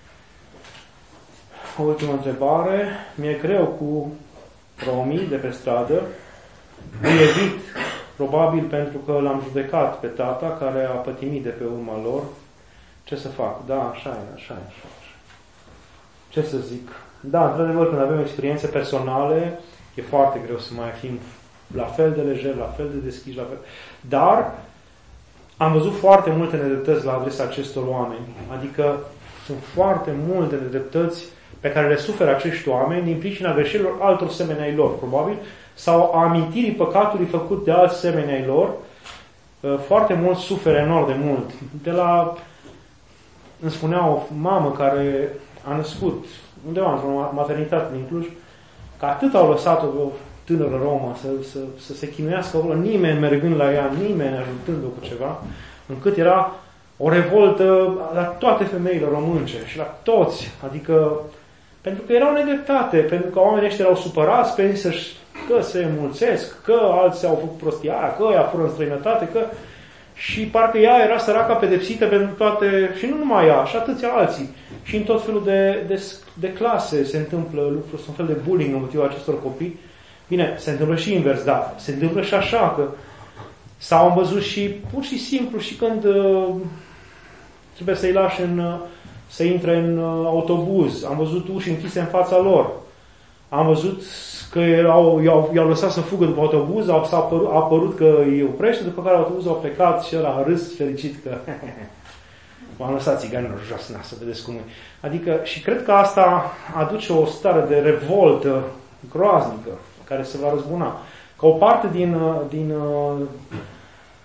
S1: O ultimă întrebare. Mi-e greu cu romii de pe stradă. Îi evit, probabil pentru că l-am judecat pe tata care a pătimit de pe urma lor. Ce să fac? Da, așa e, așa e, așa e. Ce să zic? Da, într-adevăr, când avem experiențe personale, e foarte greu să mai fim la fel de lejer, la fel de deschiși, la fel. Dar am văzut foarte multe nedreptăți la adresa acestor oameni. Adică sunt foarte multe nedreptăți pe care le suferă acești oameni din pricina greșelilor altor semeni ai lor, probabil, sau a amintirii păcatului făcut de alți semeni ai lor. Foarte mult suferă enorm de mult. De la, îmi spunea o mamă care a născut undeva într-o maternitate din Cluj, că atât au lăsat-o o tânără romă să, să, să se chinuiască acolo, nimeni mergând la ea, nimeni ajutându-o cu ceva, încât era o revoltă la toate femeile românce și la toți, adică pentru că era o nedreptate, pentru că oamenii ăștia erau supărați pe să-și, că se înmulțesc, că alții au făcut prostia aia, că ea fură în străinătate, că și parcă ea era săraca pedepsită pentru toate, și nu numai ea, și atâția alții. Și în tot felul de, de, de clase se întâmplă lucruri, sunt un fel de bullying în motivul acestor copii. Bine, se întâmplă și invers, da, se întâmplă și așa, că s-au văzut și pur și simplu și când uh, trebuie să-i lași în, uh, să intre în uh, autobuz, am văzut uși închise în fața lor, am văzut că erau, i-au, i-au lăsat să fugă după autobuz, a apărut, a apărut că îi oprește, după care autobuzul a plecat și ăla a râs fericit că m-am lăsat țiganilor jos, na, să vedeți cum e. Adică, și cred că asta aduce o stare de revoltă groaznică, care se va răzbuna. Că o parte din, din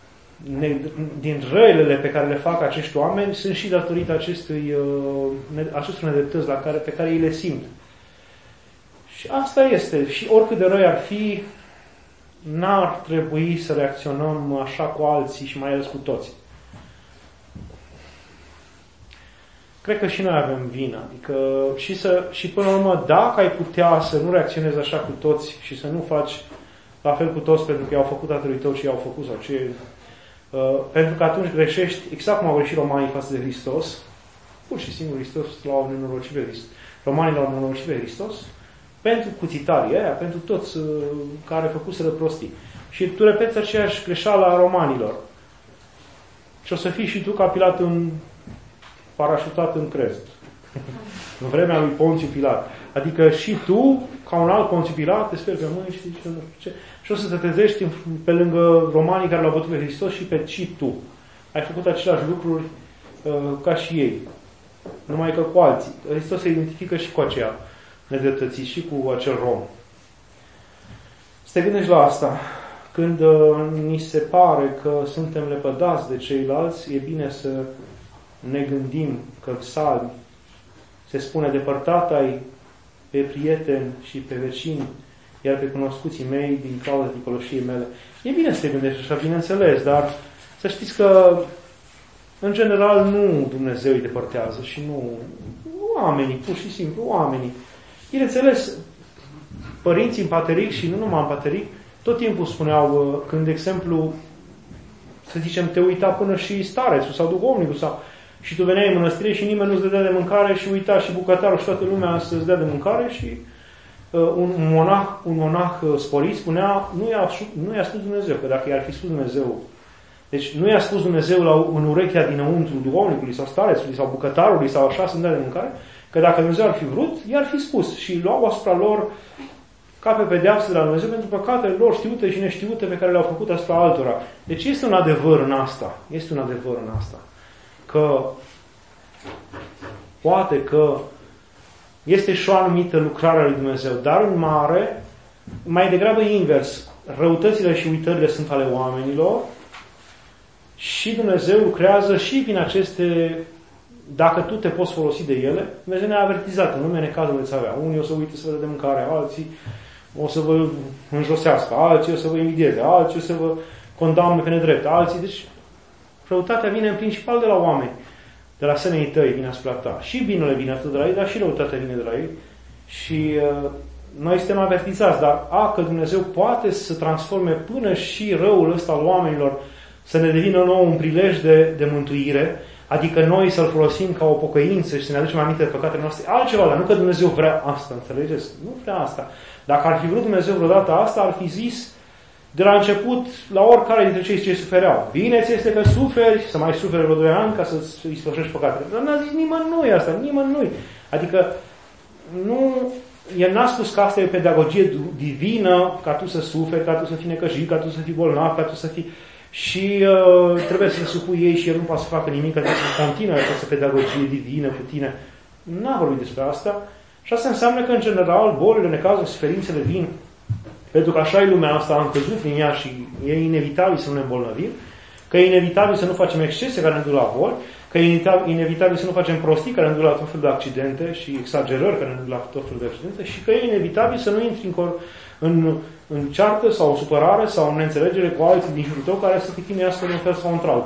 S1: din răile pe care le fac acești oameni sunt și datorită acestui, acestor nedreptăți la care, pe care ei le simt. Și asta este. Și oricât de răi ar fi, n-ar trebui să reacționăm așa cu alții și mai ales cu toți. Cred că și noi avem vină. Adică și, să, și până la urmă, dacă ai putea să nu reacționezi așa cu toți și să nu faci la fel cu toți pentru că i-au făcut tatălui tău și i-au făcut sau ce... Uh, pentru că atunci greșești, exact cum au greșit romanii față de Hristos, pur și simplu Hristos l-au nenorocit pe Hristos. Romanii l-au nenorocit pe Hristos pentru cuțitarii aia, pentru toți uh, care făcuseră prostii. Și tu repeți aceeași greșeală a romanilor. Și o să fii și tu ca Pilat în parașutat în crest. În vremea lui Ponțiu Pilat. Adică și tu, ca un alt Ponțiu Pilat, te speri pe mâini și zici, nu știu ce. Și o să te trezești pe lângă romanii care l-au bătut pe Hristos și pe și tu. Ai făcut aceleași lucruri uh, ca și ei. Numai că cu alții. Hristos se identifică și cu aceea nedreptății și cu acel rom. Să te gândești la asta. Când uh, ni se pare că suntem lepădați de ceilalți, e bine să ne gândim că în psalmi se spune depărtat ai pe prieteni și pe vecini, iar pe cunoscuții mei din cauza ticăloșiei mele. E bine să te gândești așa, bineînțeles, dar să știți că în general nu Dumnezeu îi depărtează și nu oamenii, pur și simplu oamenii. Bineînțeles, părinții în pateric și nu numai în pateric, tot timpul spuneau, când, de exemplu, să zicem, te uita până și starețul sau duhovnicul sau și tu veneai în mănăstire și nimeni nu-ți dădea de mâncare și uita și bucătarul și toată lumea să-ți dea de mâncare și uh, un monah, un monah uh, sporit spunea, nu i-a, nu i-a spus Dumnezeu, că dacă i-ar fi spus Dumnezeu, deci nu i-a spus Dumnezeu la, în urechea dinăuntru duhovnicului sau starețului sau bucătarului sau așa să-mi dea de mâncare, că dacă Dumnezeu ar fi vrut, i-ar fi spus și luau asupra lor ca pe pedeapsă de la Dumnezeu pentru păcatele lor știute și neștiute pe care le-au făcut asupra altora. Deci este un adevăr în asta. Este un adevăr în asta. Că poate că este și o anumită lucrare a lui Dumnezeu, dar în mare, mai degrabă invers. Răutățile și uitările sunt ale oamenilor și Dumnezeu lucrează și prin aceste, dacă tu te poți folosi de ele, Dumnezeu ne-a avertizat, în lume necazul veți avea. Unii o să uite să vă dea de mâncare, alții o să vă înjosească, alții o să vă invidieze, alții o să vă condamne pe nedrept, alții, deci răutatea vine în principal de la oameni, de la semenii tăi vine asupra ta. Și binele vine atât de la ei, dar și răutatea vine de la ei. Și uh, noi suntem avertizați, dar a, că Dumnezeu poate să transforme până și răul ăsta al oamenilor, să ne devină nou un prilej de, de mântuire, adică noi să-l folosim ca o pocăință și să ne aducem aminte de păcatele noastre, altceva, dar nu că Dumnezeu vrea asta, înțelegeți? Nu vrea asta. Dacă ar fi vrut Dumnezeu vreodată asta, ar fi zis de la început, la oricare dintre cei ce sufereau. Bine ți este că suferi, să mai suferi vreo doi ani ca să îi spășești păcatele. Dar n-a zis nimănui asta, nimănui. Adică, nu, el n-a spus că asta e o pedagogie divină, ca tu să suferi, ca tu să fii necăjit, ca tu să fii bolnav, ca tu să fii... Și uh, trebuie să se supui ei și el nu poate să facă nimic, adică să continue această pedagogie divină cu tine. N-a vorbit despre asta. Și asta înseamnă că, în general, bolile, necazuri, suferințele vin pentru că așa e lumea asta, am căzut prin ea și e inevitabil să nu ne îmbolnăvim, că e inevitabil să nu facem excese care ne duc la boli, că e inevitabil să nu facem prostii care ne duc la tot felul de accidente și exagerări care ne duc la tot felul de accidente și că e inevitabil să nu intri în, în, în ceartă sau o supărare sau în neînțelegere cu alții din jurul tău care să te chinuiască de un fel sau într-altul.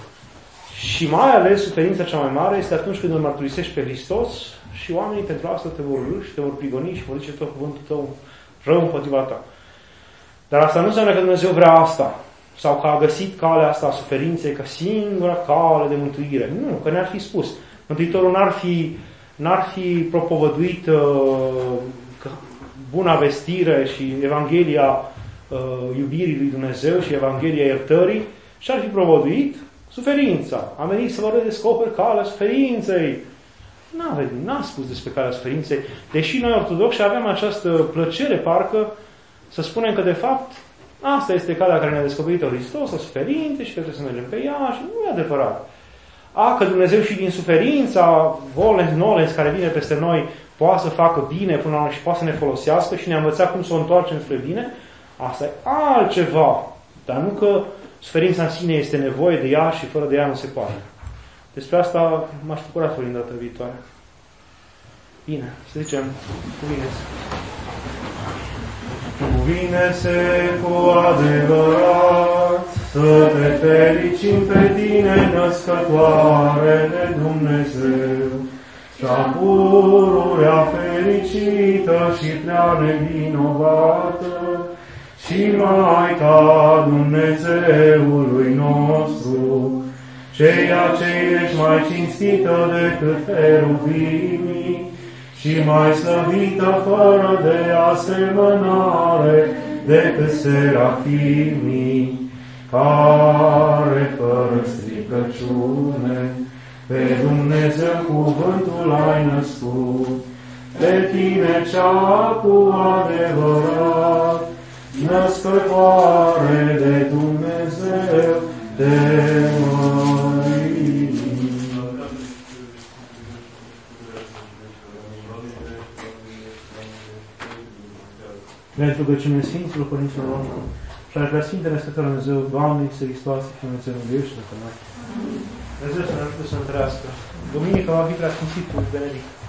S1: Și mai ales suferința cea mai mare este atunci când îl mărturisești pe Hristos și oamenii pentru asta te vor râși, te vor prigoni și vor zice tot cuvântul tău rău împotriva ta. Dar asta nu înseamnă că Dumnezeu vrea asta. Sau că a găsit calea asta a suferinței ca singura cale de mântuire. Nu, că ne-ar fi spus. Mântuitorul n-ar fi, n-ar fi propovăduit uh, buna vestire și Evanghelia uh, iubirii lui Dumnezeu și Evanghelia iertării și ar fi propovăduit suferința. Am venit să vă redescoper calea suferinței. N-a venit, n-a spus despre calea suferinței. Deși noi ortodoxi avem această plăcere, parcă, să spunem că, de fapt, asta este calea care ne-a descoperit Hristos, o suferință și că trebuie să mergem pe ea și nu e adevărat. A, că Dumnezeu și din suferința volens, nolens care vine peste noi poate să facă bine până la urmă și poate să ne folosească și ne-a învățat cum să o întoarcem spre bine, asta e altceva. Dar nu că Suferința în sine este nevoie de ea și fără de ea nu se poate. Despre asta m-aș bucura să vorbim data viitoare. Bine, să zicem, cuvine-se. Cuvine-se cu adevărat, să te fericim pe tine, născătoare de Dumnezeu, cea pururea fericită și prea nevinovată, și Maica Dumnezeului nostru, ceea ce ești mai cinstită decât heruvimii și mai slăvită fără de asemănare decât serafimii, care fără stricăciune pe Dumnezeu cuvântul ai născut, pe tine cea cu adevărat, născătoare de Dumnezeu, te mărim. Pentru rugăciune Sfinților Părinților noștri și al Preasfinte Născătoare Dumnezeu, Doamne, Iisuse Hristoase, Dumnezeu, miluiește-ne pe noi. Dumnezeu să ne ajute să întărească. Duminica va fi Preasfințitul Benedict.